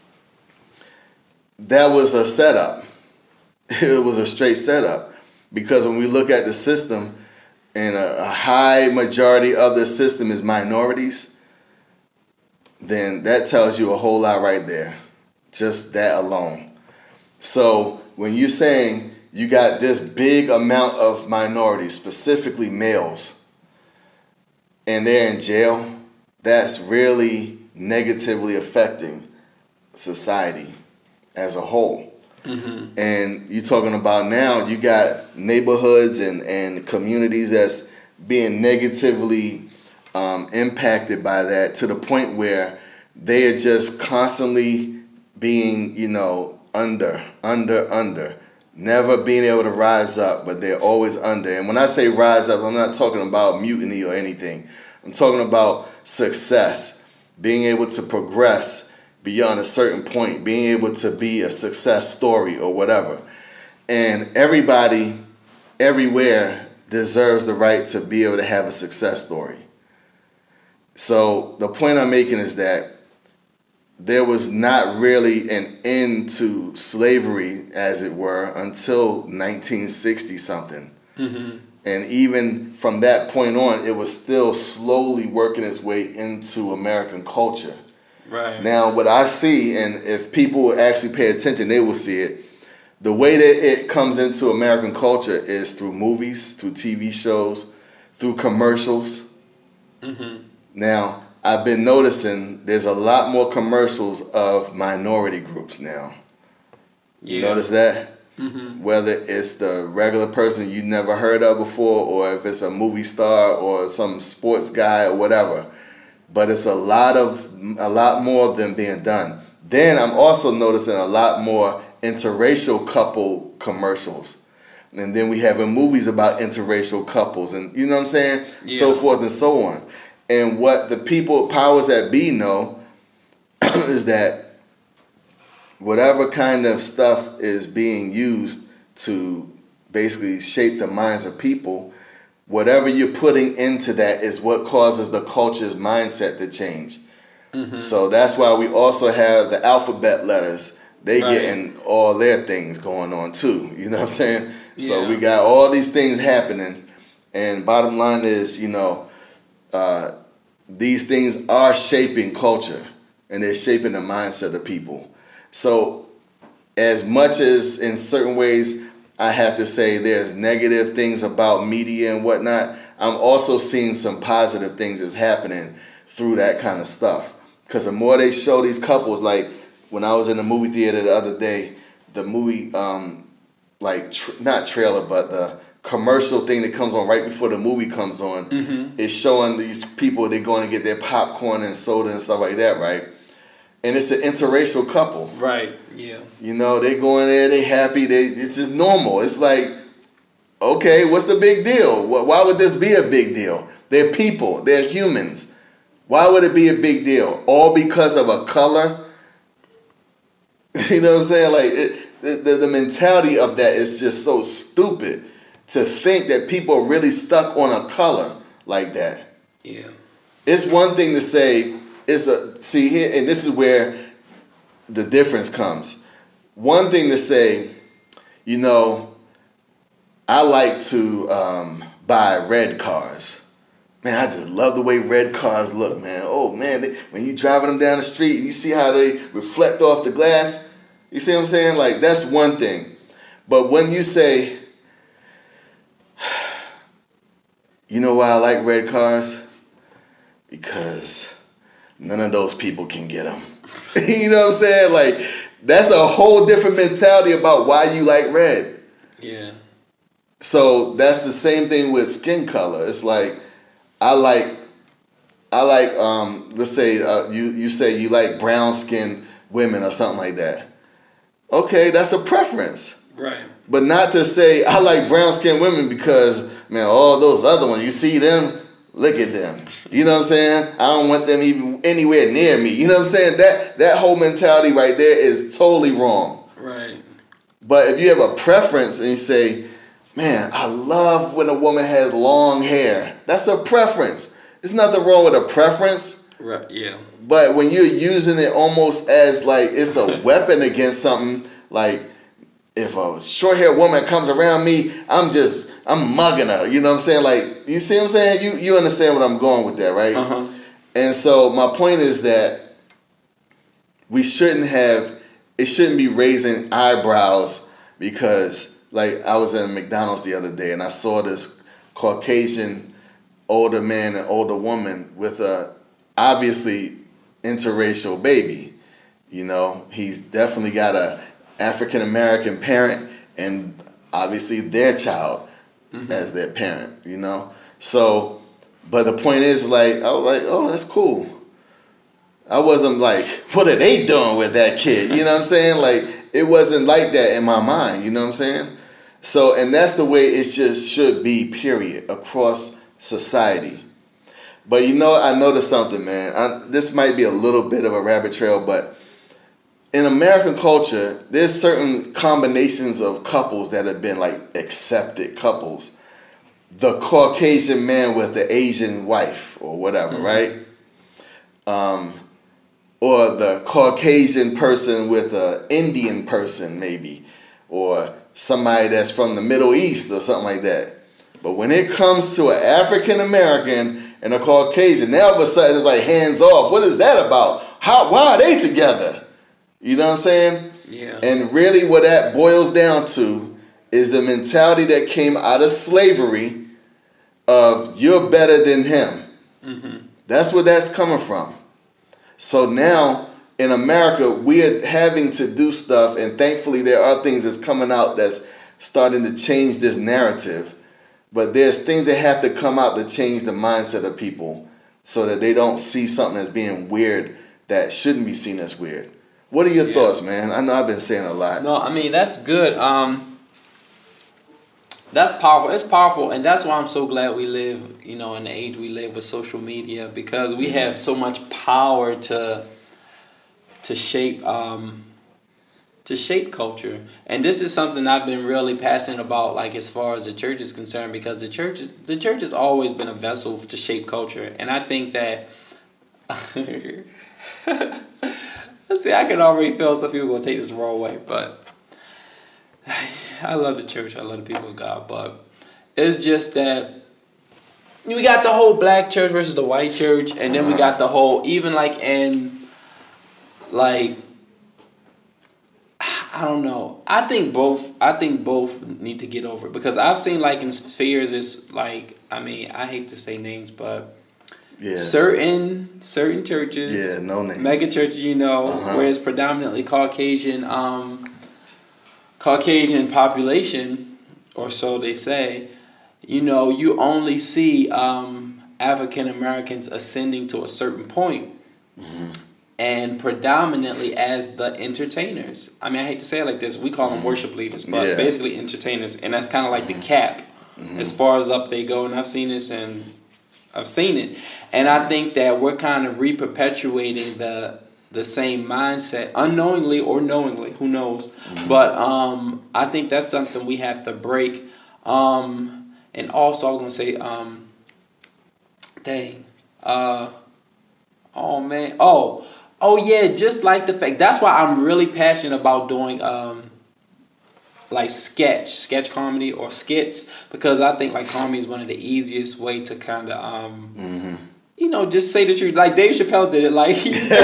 that was a setup. It was a straight setup. Because when we look at the system, and a, a high majority of the system is minorities, then that tells you a whole lot right there. Just that alone. So when you're saying you got this big amount of minorities, specifically males, and they're in jail, that's really negatively affecting society as a whole. Mm-hmm. And you're talking about now, you got neighborhoods and, and communities that's being negatively um, impacted by that, to the point where they are just constantly being, you know, under, under, under, never being able to rise up, but they're always under. And when I say rise up, I'm not talking about mutiny or anything. I'm talking about success, being able to progress beyond a certain point, being able to be a success story or whatever. And everybody, everywhere, deserves the right to be able to have a success story. So the point I'm making is that there was not really an end to slavery, as it were, until nineteen sixty something. Mm-hmm. And even from that point on, it was still slowly working its way into American culture. Right. Now, what I see, and if people actually pay attention, they will see it. the way that it comes into American culture is through movies, through T V shows, through commercials. Mm-hmm. Now, I've been noticing there's a lot more commercials of minority groups now. You yeah. notice that? Mm-hmm. Whether it's the regular person you never heard of before, or if it's a movie star or some sports guy or whatever. But it's a lot of a lot more of them being done. Then I'm also noticing a lot more interracial couple commercials. And then we having movies about interracial couples and you know what I'm saying? Yeah. So forth and so on. And what the people, powers that be know is that whatever kind of stuff is being used to basically shape the minds of people, whatever you're putting into that is what causes the culture's mindset to change. Mm-hmm. So that's why we also have the alphabet letters. They right. getting all their things going on too. You know what I'm saying? Yeah. So we got all these things happening. And bottom line is, you know, uh, these things are shaping culture. And they're shaping the mindset of people. So as much as in certain ways I have to say there's negative things about media and whatnot, I'm also seeing some positive things that's happening through that kind of stuff. Because the more they show these couples, like when I was in the movie theater the other day, the movie, um, like, tr- not trailer, but the commercial thing that comes on right before the movie comes on, mm-hmm. is showing these people, they're going to get their popcorn and soda and stuff like that, right? And it's an interracial couple. Right, yeah. You know, they go in there, they happy, they it's just normal. It's like, okay, what's the big deal? Why would this be a big deal? They're people, they're humans. Why would it be a big deal? All because of a color? You know what I'm saying? Like, it, the, the, the mentality of that is just so stupid to think that people are really stuck on a color like that. Yeah. It's one thing to say, it's a, see here, and this is where the difference comes. One thing to say, you know, I like to um, buy red cars. Man, I just love the way red cars look, man. Oh, man, they, when you driving them down the street, you see how they reflect off the glass. You see what I'm saying? Like, that's one thing. But when you say, you know why I like red cars? Because none of those people can get them. You know what I'm saying? Like, that's a whole different mentality about why you like red. Yeah. So that's the same thing with skin color. It's like, I like, I like, um, let's say uh, you, you say you like brown skinned women or something like that. Okay, that's a preference. Right. But not to say I like brown skinned women because, man, all those other ones, you see them, look at them. You know what I'm saying? I don't want them even anywhere near me. You know what I'm saying? That that whole mentality right there is totally wrong. Right. But if you have a preference and you say, man, I love when a woman has long hair. That's a preference. There's nothing wrong with a preference. Right, yeah. But when you're using it almost as like it's a weapon against something, like if a short-haired woman comes around me, I'm just, I'm mugging her. You know what I'm saying? Like, you see what I'm saying? You you understand what I'm going with that, right? Uh-huh. And so my point is that we shouldn't have, it shouldn't be raising eyebrows because, like, I was at McDonald's the other day and I saw this Caucasian older man and older woman with a obviously interracial baby. You know, he's definitely got a African American parent and obviously their child mm-hmm. as their parent, you know? So, but the point is, like, I was like, oh, that's cool. I wasn't like, what are they doing with that kid? You know what I'm saying? Like, it wasn't like that in my mind, you know what I'm saying? So, and that's the way it just should be, period, across society. But you know, I noticed something, man. I, this might be a little bit of a rabbit trail, but in American culture, there's certain combinations of couples that have been like accepted couples. The Caucasian man with the Asian wife or whatever, mm-hmm. right? Um, or the Caucasian person with an Indian person maybe, or somebody that's from the Middle East or something like that. But when it comes to an African American and a Caucasian, now all of a sudden it's like hands off. What is that about? How? Why are they together? You know what I'm saying? Yeah. And really what that boils down to is the mentality that came out of slavery of you're better than him. Mm-hmm. That's where that's coming from. So now in America, we are having to do stuff, and thankfully there are things that's coming out that's starting to change this narrative. But there's things that have to come out to change the mindset of people so that they don't see something as being weird that shouldn't be seen as weird. What are your yeah. thoughts, man? I know I've been saying a lot. No, I mean, that's good. Um, that's powerful. It's powerful, and that's why I'm so glad we live, you know, in the age we live with social media, because we have so much power to to shape um, to shape culture. And this is something I've been really passionate about, like as far as the church is concerned, because the church is the church has always been a vessel to shape culture, and I think that. See, I can already feel some people will take this the wrong way, but I love the church. I love the people of God, but it's just that we got the whole black church versus the white church, and then we got the whole, even like in, like, I don't know. I think both, I think both need to get over it, because I've seen like in spheres, it's like, I mean, I hate to say names, but yeah. Certain certain churches, yeah, no names, mega churches, you know, uh-huh. where it's predominantly Caucasian, um, Caucasian population, or so they say. You know, you only see um, African Americans ascending to a certain point, mm-hmm. and predominantly as the entertainers. I mean, I hate to say it like this. We call them mm-hmm. worship leaders, but yeah. basically entertainers, and that's kind of like mm-hmm. the cap mm-hmm. as far as up they go. And I've seen this in. I've seen it, and I think that we're kind of re-perpetuating the the same mindset, unknowingly or knowingly, who knows? Mm-hmm. But um, I think that's something we have to break. Um, and also, I was gonna say, um, dang, uh, oh man, oh, oh yeah, just like the fact. That's why I'm really passionate about doing um, like sketch, sketch comedy or skits, because I think like comedy is one of the easiest way to kind of, um, mm-hmm. you know, just say the truth. Like Dave Chappelle did it. Like you just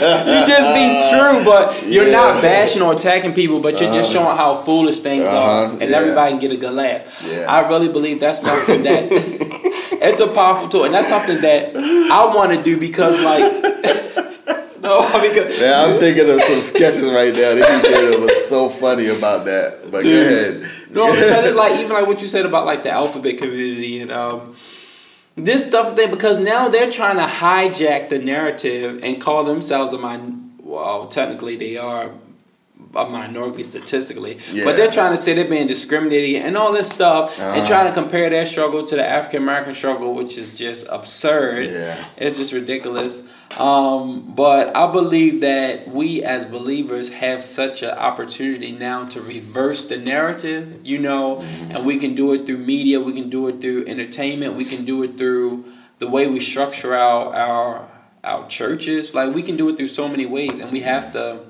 be true, but you're yeah. not bashing or attacking people, but you're uh, just showing how foolish things uh-huh, are, and yeah. everybody can get a good laugh. Yeah. I really believe that's something that it's a powerful tool, and that's something that I want to do, because like. No, because yeah, I'm thinking of some sketches right now that he did. It was so funny about that. But Dude. Go ahead. No, because it's like even like what you said about like the alphabet community and um, this stuff thing. Because now they're trying to hijack the narrative and call themselves a min. Well, technically they are a minority statistically, yeah. but they're trying to say they're being discriminated and all this stuff, uh-huh. and trying to compare their struggle to the African American struggle, which is just absurd. Yeah. It's just ridiculous. Um, but I believe that we as believers have such an opportunity now to reverse the narrative, you know, mm-hmm. and we can do it through media, we can do it through entertainment, we can do it through the way we structure our our our churches. Like we can do it through so many ways, and we have to.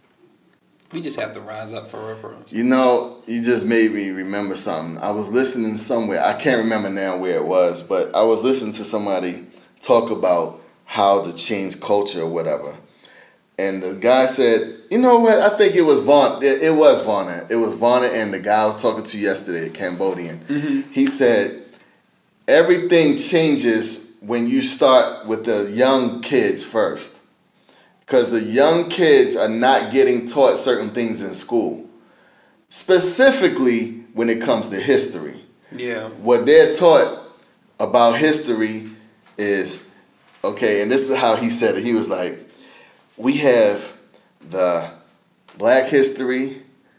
We just have to rise up for reference. You know, you just made me remember something. I was listening somewhere. I can't remember now where it was, but I was listening to somebody talk about how to change culture or whatever. And the guy said, you know what? I think it was Vaughn. It, it was Vaughn. It was Vaughn and the guy I was talking to yesterday, the Cambodian. Mm-hmm. He said, everything changes when you start with the young kids first. Because the young kids are not getting taught certain things in school. Specifically when it comes to history. Yeah. What they're taught about history is, okay, and this is how he said it. He was like, we have the black history.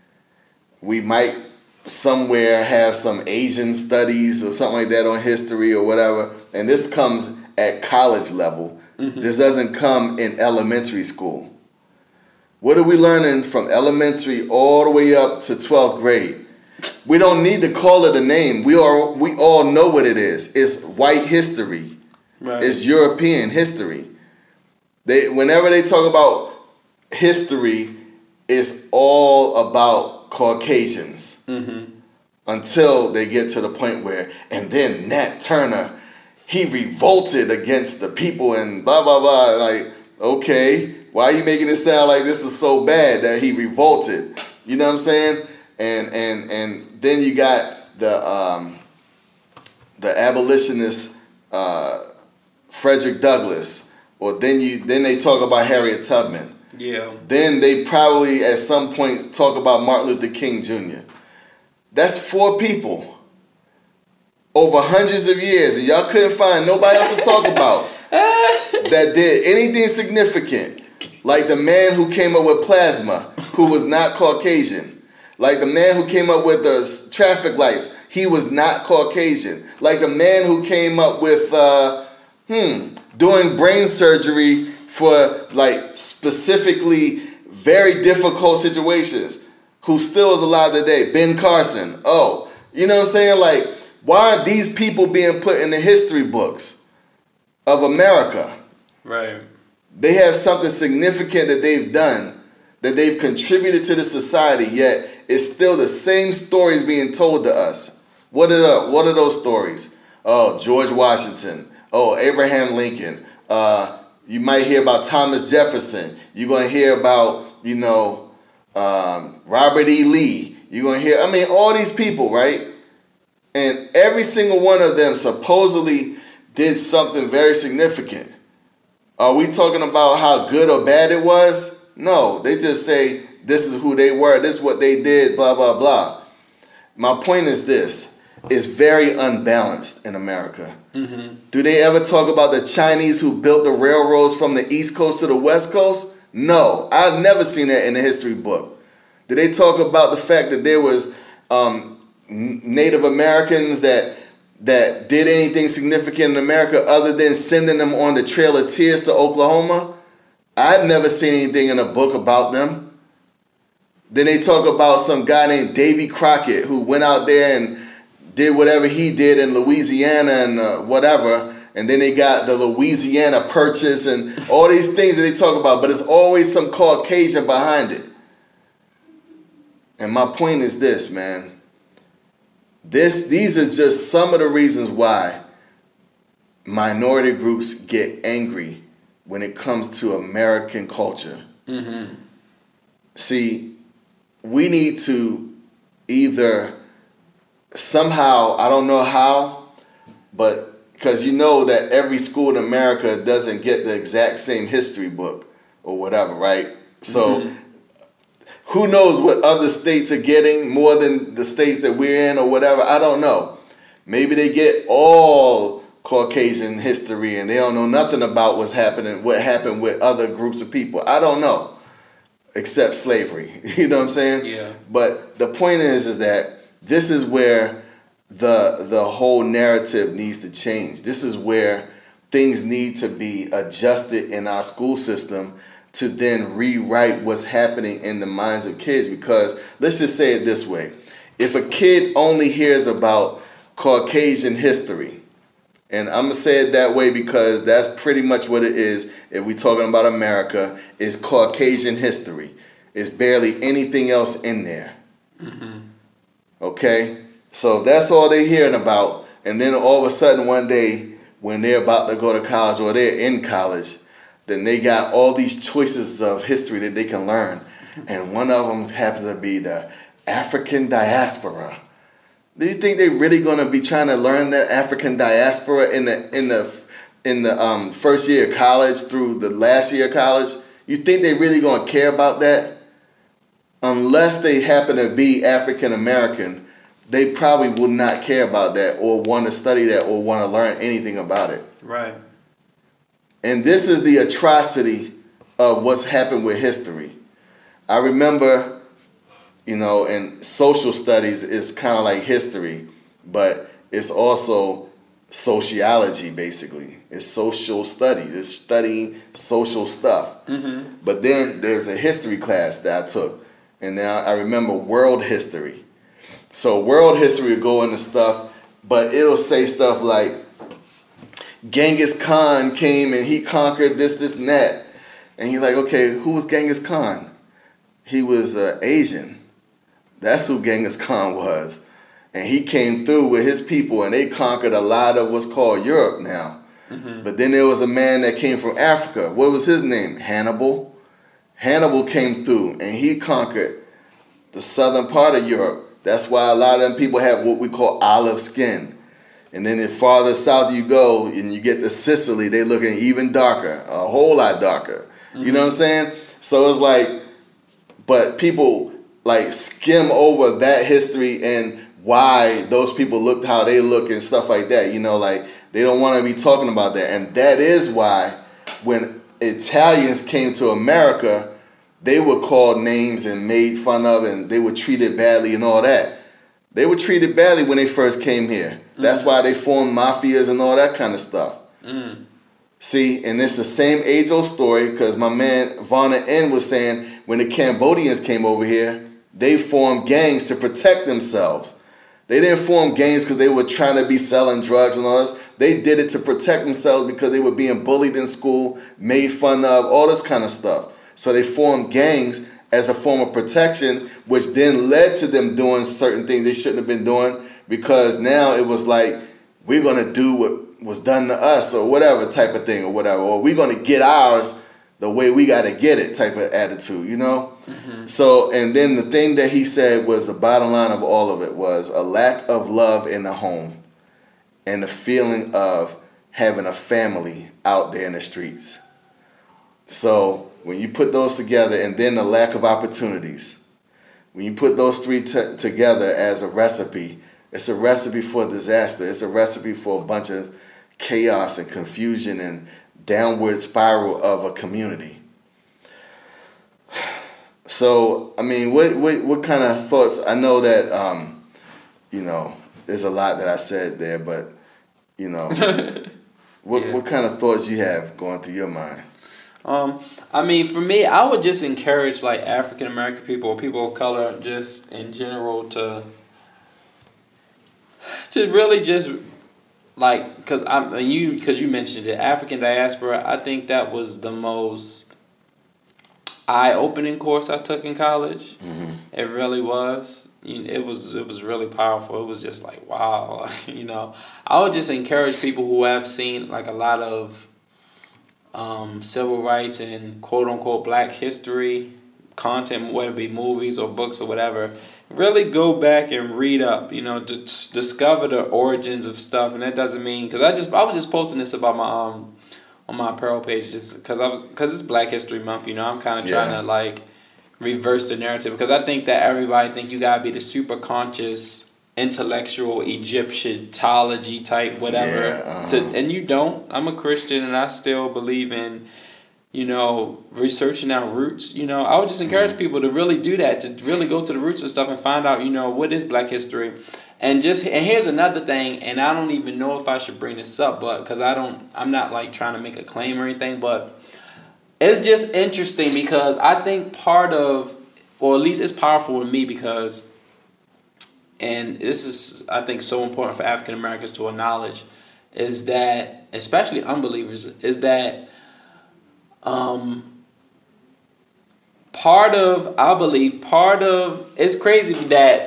We might somewhere have some Asian studies or something like that on history or whatever. And this comes at college level. Mm-hmm. This doesn't come in elementary school. What are we learning from elementary all the way up to twelfth grade? We don't need to call it a name. We are we all know what it is. It's white history. Right. It's European history. They whenever they talk about history, it's all about Caucasians. Mm-hmm. Until they get to the point where, and then Nat Turner, he revolted against the people and blah, blah, blah. Like, okay, why are you making it sound like this is so bad that he revolted? You know what I'm saying? And and and then you got the um, the abolitionist uh, Frederick Douglass, or then you then they talk about Harriet Tubman. Yeah. Then they probably at some point talk about Martin Luther King Junior That's four people over hundreds of years, and y'all couldn't find nobody else to talk about that did anything significant. Like the man who came up with plasma, who was not Caucasian. Like the man who came up with the traffic lights, he was not Caucasian. Like the man who came up with, uh, hmm, doing brain surgery for like specifically very difficult situations, who still is alive today, Ben Carson. Oh, you know what I'm saying? Like, why are these people being put in the history books of America? Right. They have something significant that they've done, that they've contributed to the society, yet it's still the same stories being told to us. What are the, what are those stories? Oh, George Washington. Oh, Abraham Lincoln. Uh, you might hear about Thomas Jefferson. You're going to hear about, you know, um, Robert E. Lee. You're going to hear, I mean, all these people, right? And every single one of them supposedly did something very significant. Are we talking about how good or bad it was? No, they just say this is who they were, this is what they did, blah, blah, blah. My point is this. It's very unbalanced in America. Mm-hmm. Do they ever talk about the Chinese who built the railroads from the East Coast to the West Coast? No, I've never seen that in the history book. Do they talk about the fact that there was um, Native Americans that that did anything significant in America other than sending them on the Trail of Tears to Oklahoma? I've never seen anything in a book about them. Then they talk about some guy named Davy Crockett who went out there and did whatever he did in Louisiana and uh, whatever, and then they got the Louisiana Purchase and all these things that they talk about, but it's always some Caucasian behind it. And my point is this, man. This, these are just some of the reasons why minority groups get angry when it comes to American culture. Mm-hmm. See, we need to either somehow, I don't know how, but because you know that every school in America doesn't get the exact same history book or whatever, right? So mm-hmm. Who knows what other states are getting more than the states that we're in or whatever? I don't know. Maybe they get all Caucasian history and they don't know nothing about what's happening, what happened with other groups of people. I don't know, except slavery. You know what I'm saying? Yeah. But the point is, is that this is where the the whole narrative needs to change. This is where things need to be adjusted in our school system to then rewrite what's happening in the minds of kids. Because let's just say it this way. If a kid only hears about Caucasian history, and I'm going to say it that way because that's pretty much what it is if we're talking about America, is Caucasian history. It's barely anything else in there. Mm-hmm. Okay? So that's all they're hearing about. And then all of a sudden one day when they're about to go to college or they're in college, then they got all these choices of history that they can learn. And one of them happens to be the African diaspora. Do you think they're really going to be trying to learn the African diaspora in the in the in the um, first year of college through the last year of college? You think they're really going to care about that? Unless they happen to be African American, they probably will not care about that or want to study that or want to learn anything about it. Right. And this is the atrocity of what's happened with history. I remember, you know, and social studies is kind of like history, but it's also sociology, basically. It's social studies. It's studying social stuff. Mm-hmm. But then there's a history class that I took, and now I remember world history. So world history will go into stuff, but it'll say stuff like, Genghis Khan came and he conquered this, this, and that. And you're like, okay, who was Genghis Khan? He was uh, Asian. That's who Genghis Khan was. And he came through with his people and they conquered a lot of what's called Europe now. Mm-hmm. But then there was a man that came from Africa. What was his name? Hannibal. Hannibal came through and he conquered the southern part of Europe. That's why a lot of them people have what we call olive skin. And then the farther south you go and you get to Sicily, they looking even darker, a whole lot darker. Mm-hmm. You know what I'm saying? So it's like, but people like skim over that history and why those people looked how they look and stuff like that. You know, like they don't want to be talking about that. And that is why when Italians came to America, they were called names and made fun of, and they were treated badly and all that. They were treated badly when they first came here. Mm. That's why they formed mafias and all that kind of stuff. Mm. See, and it's the same age-old story because my man Vanna N was saying when the Cambodians came over here, they formed gangs to protect themselves. They didn't form gangs because they were trying to be selling drugs and all this. They did it to protect themselves because they were being bullied in school, made fun of, all this kind of stuff. So they formed gangs as a form of protection, which then led to them doing certain things they shouldn't have been doing because now it was like, we're going to do what was done to us or whatever type of thing or whatever, or we're going to get ours the way we got to get it type of attitude, you know? Mm-hmm. So, and then the thing that he said was the bottom line of all of it was a lack of love in the home and the feeling of having a family out there in the streets. So when you put those together, and then the lack of opportunities, when you put those three t- together as a recipe, it's a recipe for disaster. It's a recipe for a bunch of chaos and confusion and downward spiral of a community. So, I mean, what what, what kind of thoughts? I know that, um, you know, there's a lot that I said there, but, you know, what yeah. what kind of thoughts you have going through your mind? Um, I mean, for me, I would just encourage like African American people or people of color, just in general, to to really just like, because I'm you because you mentioned it, African diaspora. I think that was the most eye-opening course I took in college. Mm-hmm. It really was. It was it was really powerful. It was just like wow, you know. I would just encourage people who have seen like a lot of Um, civil rights and quote unquote black history content, whether it be movies or books or whatever, really go back and read up, you know, d- discover the origins of stuff. And that doesn't mean, because I just I was just posting this about my um on my apparel page just because I was because it's Black History Month, you know. I'm kind of yeah. trying to like reverse the narrative because I think that everybody think you gotta be the super conscious intellectual Egyptology type whatever yeah, uh-huh. to, and you don't. I'm a Christian and I still believe in, you know, researching our roots. You know, I would just encourage mm-hmm. people to really do that, to really go to the roots of stuff and find out, you know, what is Black history. And just and here's another thing, and I don't even know if I should bring this up, but because I don't I'm not like trying to make a claim or anything, but it's just interesting because I think part of, or at least it's powerful with me because, and this is, I think, so important for African Americans to acknowledge, is that, especially unbelievers, is that um, part of, I believe, part of, it's crazy that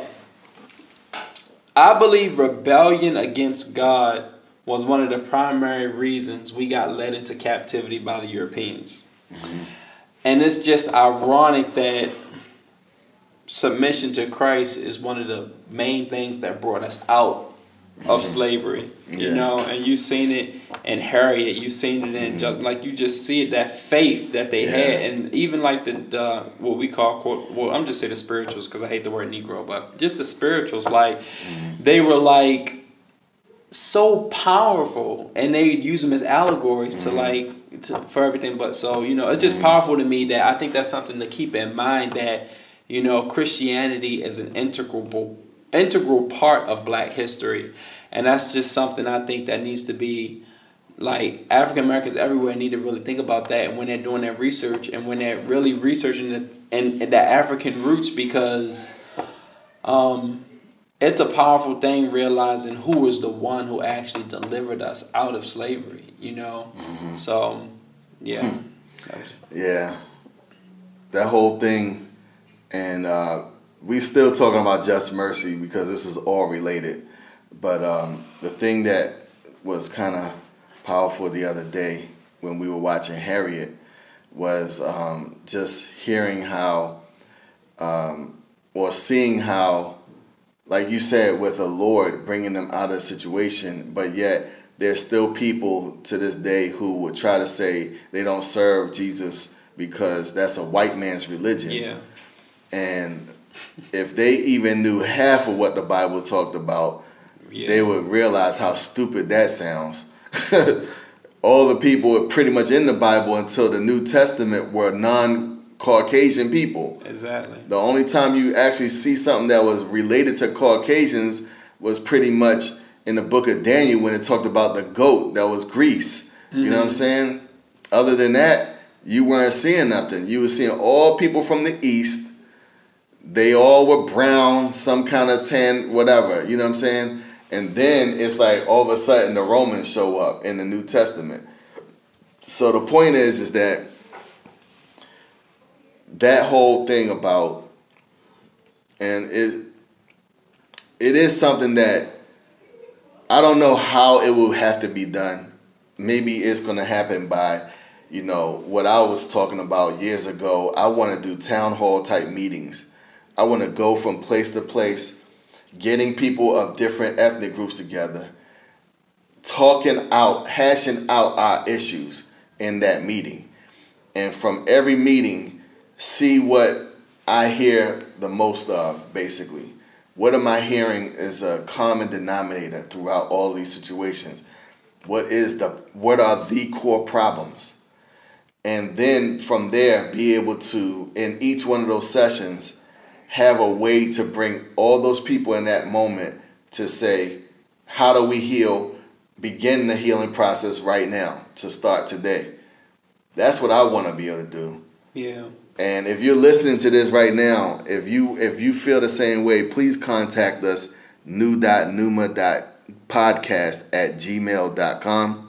I believe rebellion against God was one of the primary reasons we got led into captivity by the Europeans. Mm-hmm. And it's just ironic that submission to Christ is one of the main things that brought us out of slavery, you yeah. know, and you've seen it in Harriet, you've seen it in, mm-hmm. just, like, you just see it, that faith that they yeah. had, and even like the, the what we call, quote, well, I'm just saying the spirituals, because I hate the word Negro, but just the spirituals, like, mm-hmm. they were, like, so powerful, and they use them as allegories mm-hmm. to, like, to, for everything, but so, you know, it's just mm-hmm. powerful to me that I think that's something to keep in mind, that, you know, Christianity is an integral integral part of Black history, and that's just something I think that needs to be, like, African Americans everywhere need to really think about that, and when they're doing their research and when they're really researching the and the African roots, because um, it's a powerful thing realizing who is the one who actually delivered us out of slavery, you know. Mm-hmm. So, yeah, hmm. yeah, that whole thing. And uh, we still talking about Just Mercy because this is all related. But um, the thing that was kind of powerful the other day when we were watching Harriet was um, just hearing how, um, or seeing how, like you said, with the Lord bringing them out of the situation, but yet there's still people to this day who would try to say they don't serve Jesus because that's a white man's religion. Yeah. And if they even knew half of what the Bible talked about, yeah. they would realize how stupid that sounds. All the people pretty much in the Bible until the New Testament were non-Caucasian people. Exactly. The only time you actually see something that was related to Caucasians was pretty much in the book of Daniel when it talked about the goat that was Greece. Mm-hmm. You know what I'm saying? Other than that, you weren't seeing nothing. You were seeing all people from the East. They all were brown, some kind of tan, whatever. You know what I'm saying? And then it's like all of a sudden the Romans show up in the New Testament. So the point is, is that that whole thing about, and it it is something that I don't know how it will have to be done. Maybe it's going to happen by, you know, what I was talking about years ago. I want to do town hall type meetings. I want to go from place to place, getting people of different ethnic groups together, talking out, hashing out our issues in that meeting. And from every meeting, see what I hear the most of, basically. What am I hearing is a common denominator throughout all these situations? What is the what are the core problems? And then from there, be able to, in each one of those sessions, have a way to bring all those people in that moment to say, how do we heal? Begin the healing process right now, to start today. That's what I want to be able to do. Yeah. And if you're listening to this right now, if you if you feel the same way, please contact us, new dot numa dot podcast at gmail dot com.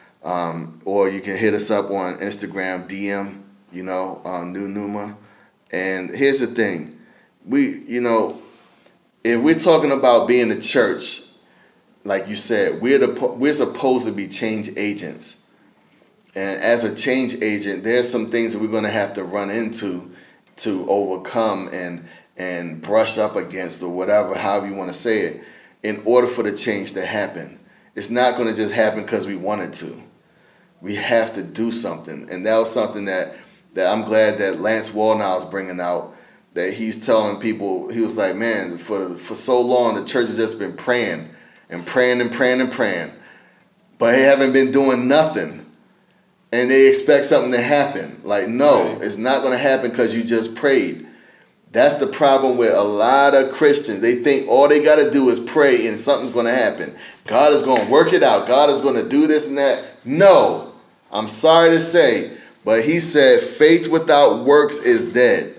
Um, or you can hit us up on Instagram, D M, you know, on New Numa. And here's the thing. We, you know, if we're talking about being a church, like you said, we're the, we're supposed to be change agents. And as a change agent, there's some things that we're going to have to run into to overcome and and brush up against, or whatever, however you want to say it, in order for the change to happen. It's not going to just happen because we wanted to. We have to do something. And that was something that, that I'm glad that Lance Wallnau is bringing out, that he's telling people. He was like, man, for for so long, the church has just been praying and praying and praying and praying, but they haven't been doing nothing. And they expect something to happen. Like, no, right. It's not going to happen because you just prayed. That's the problem with a lot of Christians. They think all they got to do is pray and something's going to happen. God is going to work it out. God is going to do this and that. No, I'm sorry to say, but he said faith without works is dead.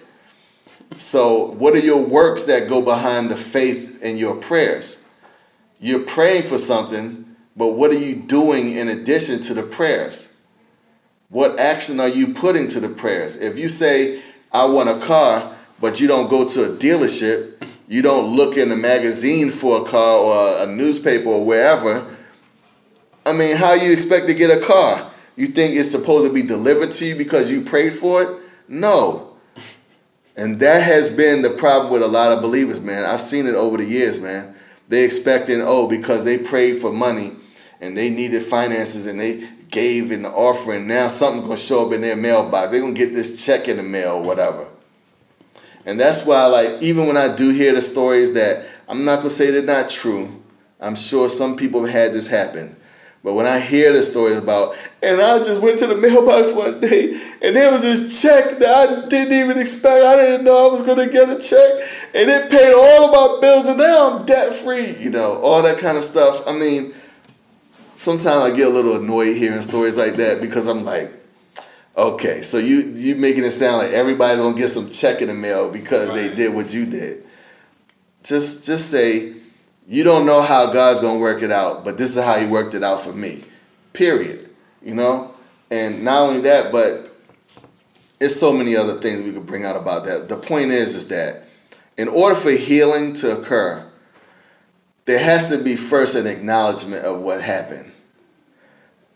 So what are your works that go behind the faith in your prayers? You're praying for something, but what are you doing in addition to the prayers? What action are you putting to the prayers? If you say, I want a car, but you don't go to a dealership, you don't look in a magazine for a car or a newspaper or wherever, I mean, how you expect to get a car? You think it's supposed to be delivered to you because you prayed for it? No. And that has been the problem with a lot of believers, man. I've seen it over the years, man. They expecting, oh, because they prayed for money and they needed finances and they gave in the offering, now something's going to show up in their mailbox. They're going to get this check in the mail or whatever. And that's why, like, even when I do hear the stories that, I'm not going to say they're not true. I'm sure some people have had this happen. But when I hear the stories about, and I just went to the mailbox one day, and there was this check that I didn't even expect. I didn't know I was going to get a check. And it paid all of my bills, and now I'm debt-free. You know, all that kind of stuff. I mean, sometimes I get a little annoyed hearing stories like that because I'm like, okay, so you you making it sound like everybody's gonna get some check in the mail because right. they did what you did. Just just say, you don't know how God's gonna work it out, but this is how he worked it out for me. Period. You know? And not only that, but it's so many other things we could bring out about that. The point is, is that in order for healing to occur, there has to be first an acknowledgement of what happened.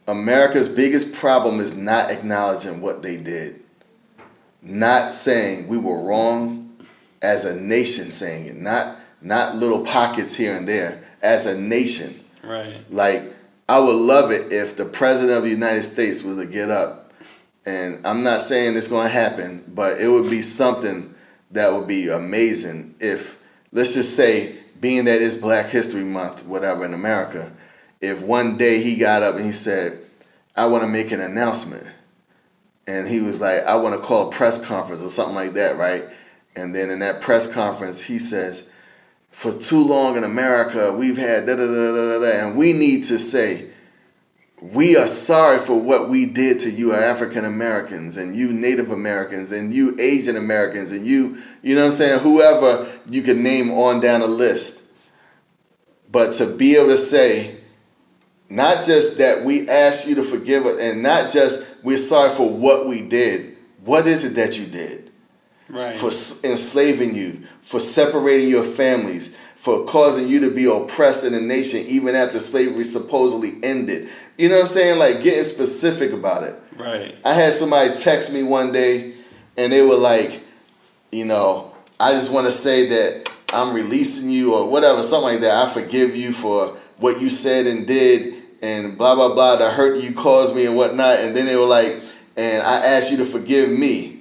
America's biggest problem is not acknowledging what they did. Not saying we were wrong as a nation, saying it. Not not little pockets here and there. As a nation. Right. Like, I would love it if the President of the United States was to get up, and I'm not saying it's going to happen, but it would be something that would be amazing if, let's just say, being that it's Black History Month, whatever, in America, if one day he got up and he said, I want to make an announcement. And he was like, I want to call a press conference or something like that, right? And then in that press conference, he says, for too long in America, we've had da da da da da, and we need to say, we are sorry for what we did to you African Americans and you Native Americans and you Asian Americans and you, you know what I'm saying, whoever you can name on down the list. But to be able to say, not just that we ask you to forgive us, and not just we're sorry for what we did. What is it that you did? Right. For enslaving you, for separating your families, for causing you to be oppressed in a nation even after slavery supposedly ended. You know what I'm saying? Like, getting specific about it. Right. I had somebody text me one day and they were like, you know, I just want to say that I'm releasing you or whatever, something like that. I forgive you for what you said and did and blah, blah, blah, the hurt you caused me and whatnot. And then they were like, and I asked you to forgive me.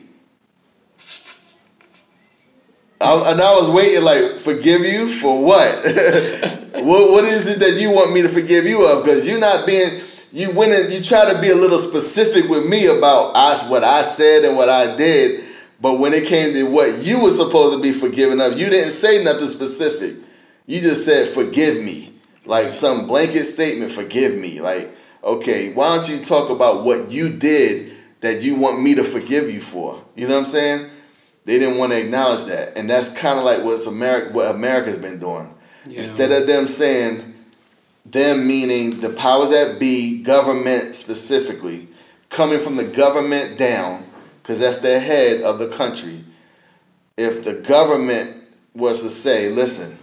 I, and I was waiting, like, forgive you for what? what? What is it that you want me to forgive you of? Because you're not being, you went and you try to be a little specific with me about us, what I said and what I did. But when it came to what you were supposed to be forgiven of, you didn't say nothing specific. You just said, forgive me. Like some blanket statement, forgive me. Like, okay, why don't you talk about what you did that you want me to forgive you for? You know what I'm saying? They didn't want to acknowledge that. And that's kind of like what's America, what America's been doing. Yeah. Instead of them saying, them meaning the powers that be, government specifically, coming from the government down, because that's the head of the country. If the government was to say, listen,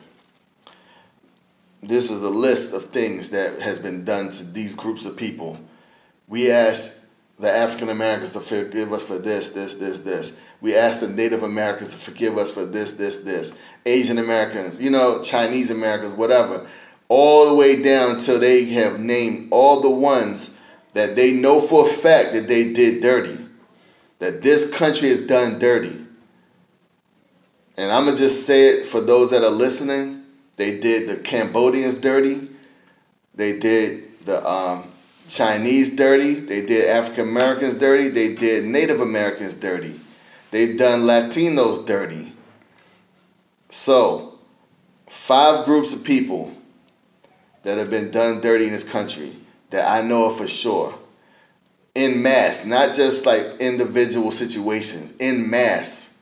this is a list of things that has been done to these groups of people. We ask the African Americans to forgive us for this, this, this, this. We ask the Native Americans to forgive us for this, this, this. Asian Americans, you know, Chinese Americans, whatever. All the way down until they have named all the ones that they know for a fact that they did dirty. That this country has done dirty. And I'm going to just say it for those that are listening. They did the Cambodians dirty. They did the um, Chinese dirty. They did African Americans dirty. They did Native Americans dirty. They've done Latinos dirty. So, five groups of people that have been done dirty in this country that I know of for sure. In mass, not just like individual situations, in mass.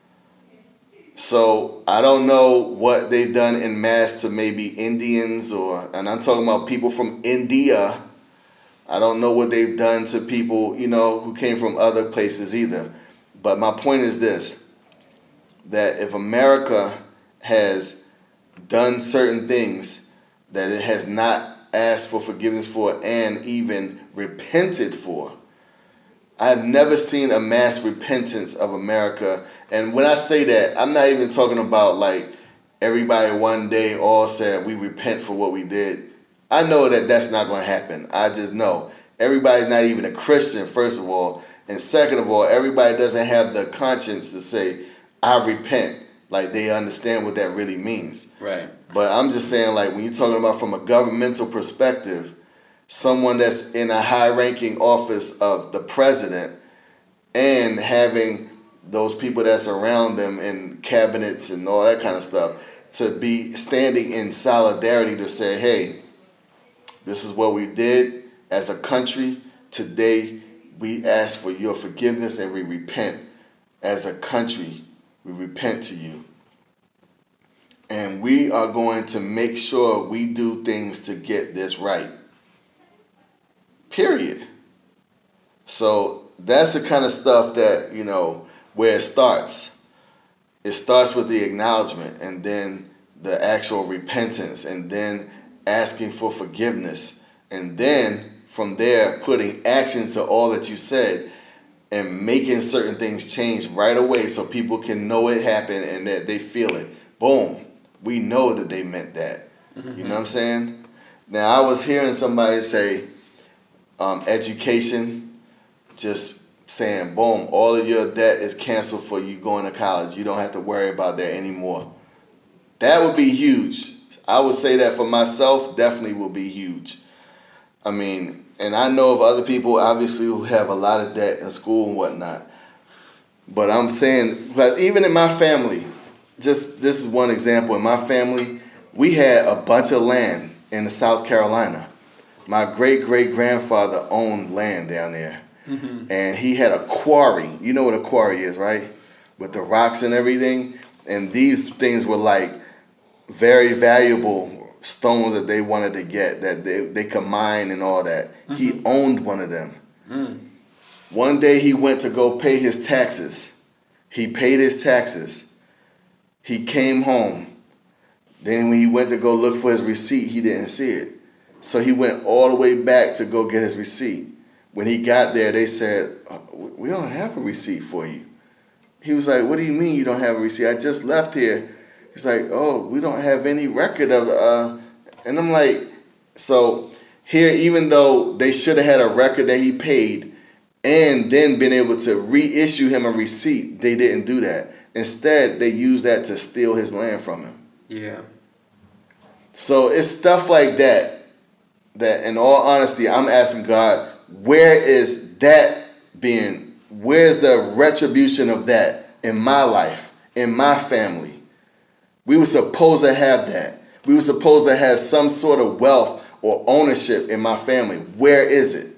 So I don't know what they've done in mass to maybe Indians or, and I'm talking about people from India. I don't know what they've done to people, you know, who came from other places either. But my point is this, that if America has done certain things that it has not asked for forgiveness for and even repented for, I've never seen a mass repentance of America. And when I say that, I'm not even talking about like everybody one day all said we repent for what we did. I know that that's not going to happen. I just know. Everybody's not even a Christian, first of all. And second of all, everybody doesn't have the conscience to say, I repent. Like they understand what that really means. Right. But I'm just saying, like, when you're talking about from a governmental perspective, someone that's in a high-ranking office of the president and having those people that's around them in cabinets and all that kind of stuff to be standing in solidarity to say, hey, this is what we did as a country. Today, we ask for your forgiveness and we repent. As a country, we repent to you. And we are going to make sure we do things to get this right. Period. So that's the kind of stuff that, you know, where it starts. It starts with the acknowledgement and then the actual repentance and then asking for forgiveness and then from there putting action to all that you said and making certain things change right away so people can know it happened and that they feel it. Boom. We know that they meant that. Mm-hmm. You know what I'm saying? Now, I was hearing somebody say um, education, just saying, boom, all of your debt is canceled for you going to college. You don't have to worry about that anymore. That would be huge. I would say that for myself, definitely will be huge. I mean, and I know of other people, obviously, who have a lot of debt in school and whatnot. But I'm saying, like, even in my family, just this is one example. In my family, we had a bunch of land in South Carolina. My great-great-grandfather owned land down there. Mm-hmm. And he had a quarry. You know what a quarry is, right? With the rocks and everything. And these things were like very valuable stones that they wanted to get, that they, they could mine and all that. Mm-hmm. He owned one of them. Mm. One day he went to go pay his taxes. He paid his taxes. He came home. Then when he went to go look for his receipt, he didn't see it. So he went all the way back to go get his receipt. When he got there, they said, we don't have a receipt for you. He was like, what do you mean you don't have a receipt? I just left here. He's like, oh, we don't have any record of it. Uh, and I'm like, so here, even though they should have had a record that he paid and then been able to reissue him a receipt, they didn't do that. Instead, they used that to steal his land from him. Yeah. So it's stuff like that, that in all honesty, I'm asking God, where is that being, where's the retribution of that in my life, in my family? We were supposed to have that. We were supposed to have some sort of wealth or ownership in my family. Where is it?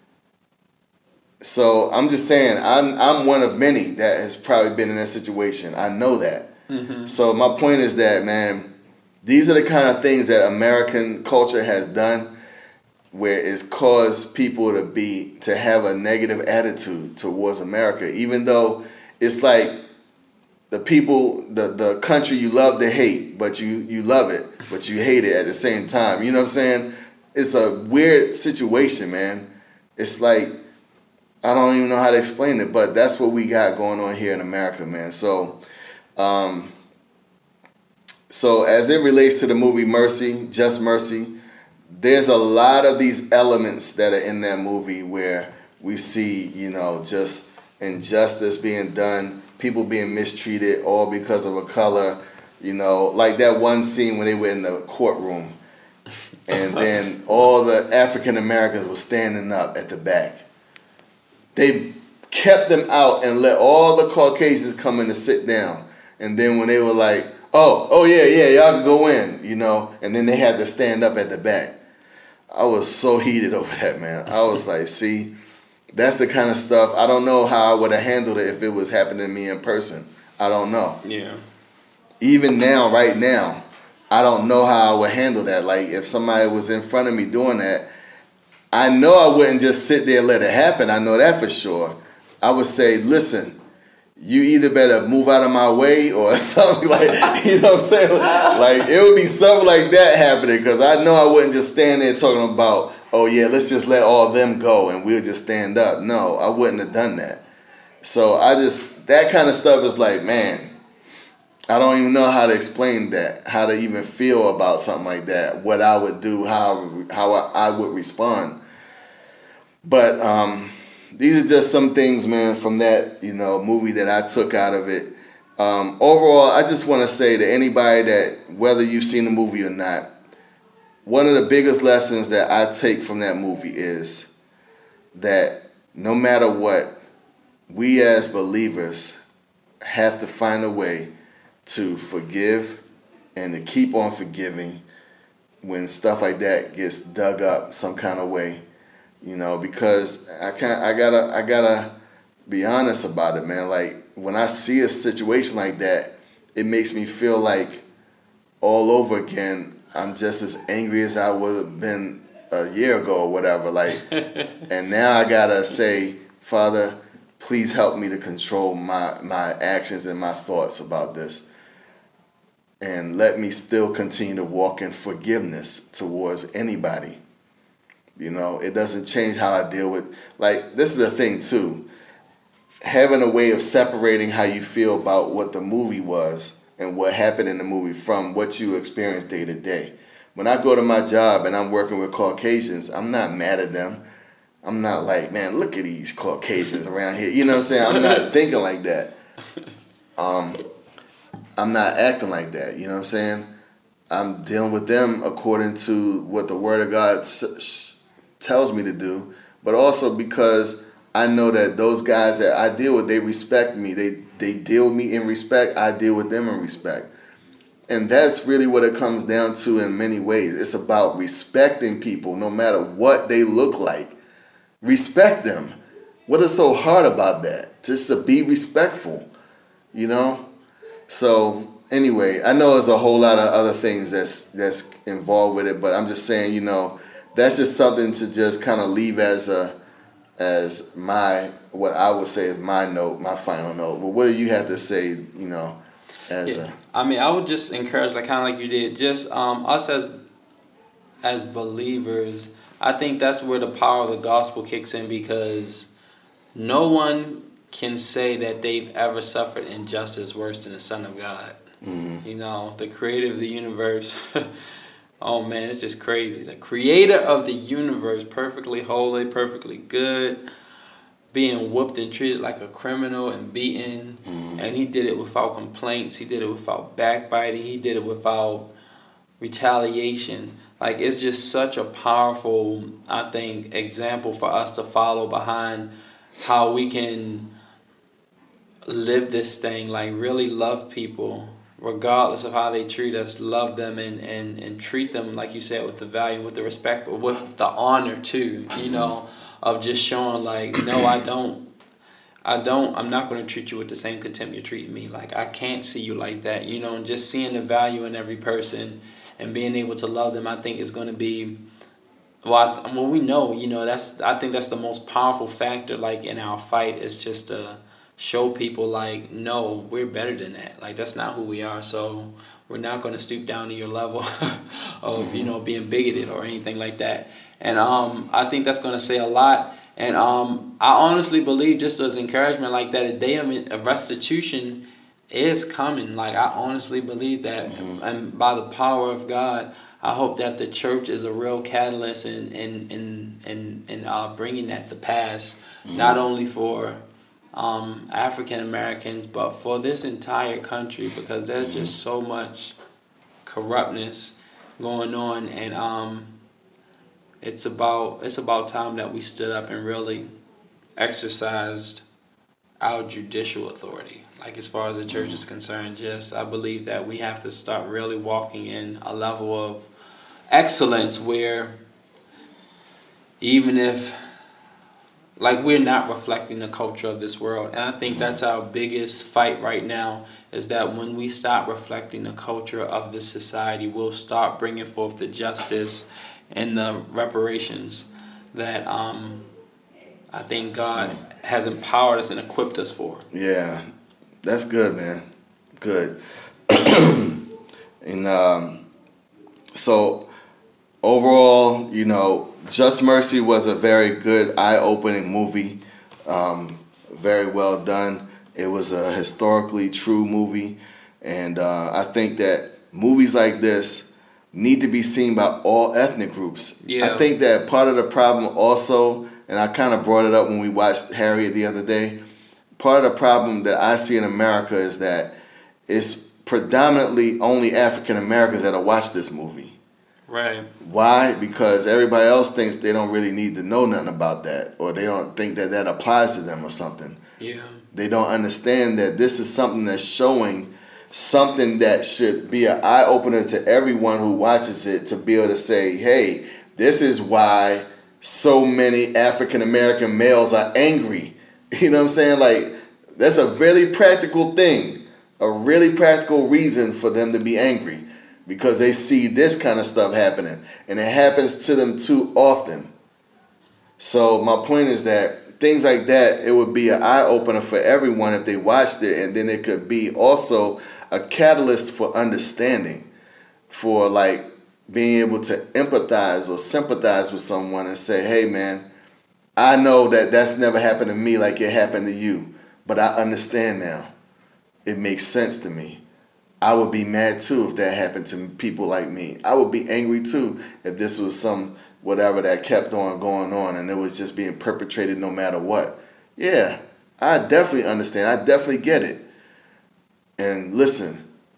So I'm just saying, I'm I'm one of many that has probably been in that situation. I know that. Mm-hmm. So my point is that, man, these are the kind of things that American culture has done, where it's caused people to be to have a negative attitude towards America, even though it's like the people, the, the country you love to hate, but you, you love it, but you hate it at the same time. You know what I'm saying? It's a weird situation, man. It's like, I don't even know how to explain it, but that's what we got going on here in America, man. So, um, so as it relates to the movie Mercy, Just Mercy, there's a lot of these elements that are in that movie where we see, you know, just injustice being done, people being mistreated all because of a color, you know, like that one scene when they were in the courtroom and then all the African Americans were standing up at the back. They kept them out and let all the Caucasians come in to sit down. And then when they were like, oh, oh yeah, yeah, y'all can go in, you know, and then they had to stand up at the back. I was so heated over that, man. I was like, see, that's the kind of stuff, I don't know how I would have handled it if it was happening to me in person. I don't know. Yeah. Even now, right now, I don't know how I would handle that. Like, if somebody was in front of me doing that, I know I wouldn't just sit there and let it happen. I know that for sure. I would say, listen, you either better move out of my way or something like, you know what I'm saying? Like, it would be something like that happening, because I know I wouldn't just stand there talking about, oh yeah, let's just let all of them go and we'll just stand up. No, I wouldn't have done that. So I just, that kind of stuff is like, man, I don't even know how to explain that, how to even feel about something like that, what I would do, how, how I, I would respond. But um, these are just some things, man, from that, you know, movie that I took out of it. Um, overall, I just want to say to anybody that, whether you've seen the movie or not, one of the biggest lessons that I take from that movie is that no matter what, we as believers have to find a way to forgive and to keep on forgiving when stuff like that gets dug up some kind of way, you know, because I can't, I gotta, I gotta be honest about it, man. Like, when I see a situation like that, it makes me feel like all over again, I'm just as angry as I would have been a year ago or whatever. Like, and now I gotta say, Father, please help me to control my, my actions and my thoughts about this. And let me still continue to walk in forgiveness towards anybody. You know, it doesn't change how I deal with, like, this is the thing too. Having a way of separating how you feel about what the movie was and what happened in the movie from what you experience day to day. When I go to my job and I'm working with Caucasians, I'm not mad at them. I'm not like, man, look at these Caucasians around here. You know what I'm saying? I'm not thinking like that. Um, I'm not acting like that. You know what I'm saying? I'm dealing with them according to what the Word of God s- tells me to do, but also because I know that those guys that I deal with, they respect me. They they deal with me in respect. I deal with them in respect. And that's really what it comes down to in many ways. It's about respecting people no matter what they look like. Respect them. What is so hard about that? Just to be respectful, you know? So anyway, I know there's a whole lot of other things that's that's involved with it, but I'm just saying, you know, that's just something to just kind of leave as a as my, what I would say is my note, my final note. But what do you have to say, you know, as yeah. a... I mean, I would just encourage, like kind of like you did, just um, us as as believers, I think that's where the power of the gospel kicks in, because no one can say that they've ever suffered injustice worse than the Son of God. Mm-hmm. You know, the creator of the universe. Oh man, it's just crazy. The creator of the universe, perfectly holy, perfectly good, being whooped and treated like a criminal and beaten. Mm-hmm. And he did it without complaints. He did it without backbiting. He did it without retaliation. Like, it's just such a powerful, I think, example for us to follow behind how we can live this thing, like really love people regardless of how they treat us, love them and, and, and treat them, like you said, with the value, with the respect, but with the honor too, you know, of just showing like, no, I don't, I don't, I'm not going to treat you with the same contempt you're treating me. Like, I can't see you like that, you know, and just seeing the value in every person and being able to love them, I think is going to be, well, I, well, we know, you know, that's, I think that's the most powerful factor, like in our fight, is just to show people like, no, we're better than that. Like, that's not who we are. So we're not going to stoop down to your level of, you know, being bigoted or anything like that. And um, I think that's going to say a lot. And um, I honestly believe, just as encouragement, like that a day of restitution is coming. Like, I honestly believe that. Mm-hmm. And by the power of God, I hope that the church is a real catalyst in in in in, in uh, bringing that to pass, mm-hmm. not only for um, African Americans, but for this entire country, because there's mm-hmm. just so much corruptness going on, and um, it's about it's about time that we stood up and really exercised our judicial authority. Like, as far as the church is concerned, just I believe that we have to start really walking in a level of excellence where even if, like, we're not reflecting the culture of this world. And I think that's our biggest fight right now, is that when we stop reflecting the culture of this society, we'll start bringing forth the justice and the reparations that um, I think God has empowered us and equipped us for. Yeah, that's good, man. Good. And um, so overall, you know, Just Mercy was a very good, eye-opening movie. Um, very well done. It was a historically true movie. And uh, I think that movies like this need to be seen by all ethnic groups. Yeah. I think that part of the problem also, and I kind of brought it up when we watched Harriet the other day, part of the problem that I see in America is that it's predominantly only African Americans that have watched this movie. Right. Why? Because everybody else thinks they don't really need to know nothing about that, or they don't think that that applies to them or something. Yeah. They don't understand that this is something that's showing something that should be an eye-opener to everyone who watches it, to be able to say, hey, this is why so many African-American males are angry. You know what I'm saying? Like, that's a really practical thing, a really practical reason for them to be angry, because they see this kind of stuff happening, and it happens to them too often. So my point is that things like that, it would be an eye-opener for everyone if they watched it, and then it could be also a catalyst for understanding, for like being able to empathize or sympathize with someone and say, hey man, I know that that's never happened to me like it happened to you, but I understand now. It makes sense to me. I would be mad too if that happened to people like me. I would be angry too if this was some whatever that kept on going on and it was just being perpetrated no matter what. Yeah, I definitely understand. I definitely get it. And listen,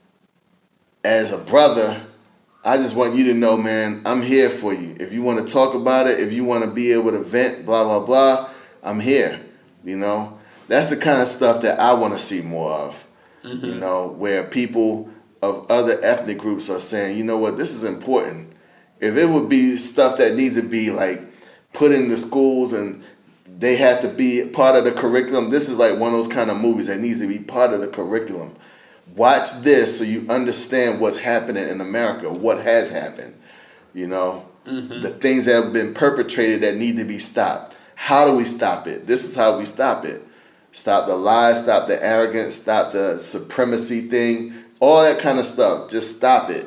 as a brother, I just want you to know, man, I'm here for you. If you want to talk about it, if you want to be able to vent, blah, blah, blah, I'm here. You know, that's the kind of stuff that I want to see more of. Mm-hmm. You know, where people of other ethnic groups are saying, you know what, this is important. If it would be stuff that needs to be like put in the schools and they have to be part of the curriculum, this is like one of those kind of movies that needs to be part of the curriculum. Watch this so you understand what's happening in America, what has happened, you know, mm-hmm. the things that have been perpetrated that need to be stopped. How do we stop it? This is how we stop it. Stop the lies, stop the arrogance, stop the supremacy thing, all that kind of stuff. Just stop it.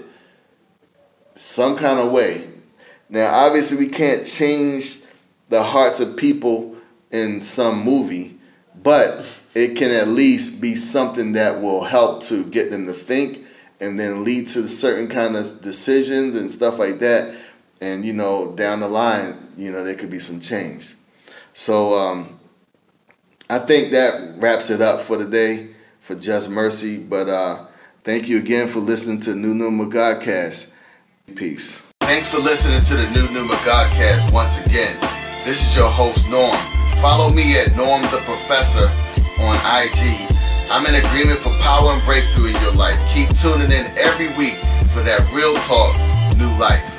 Some kind of way. Now, obviously, we can't change the hearts of people in some movie, but it can at least be something that will help to get them to think and then lead to certain kind of decisions and stuff like that. And, you know, down the line, you know, there could be some change. So um, I think that wraps it up for today for Just Mercy. But uh, thank you again for listening to New Numa Godcast. Peace. Thanks for listening to the New Numa Godcast once again. This is your host, Norm. Follow me at Norm the Professor on I G. I'm in agreement for power and breakthrough in your life. Keep tuning in every week for that real talk, new life.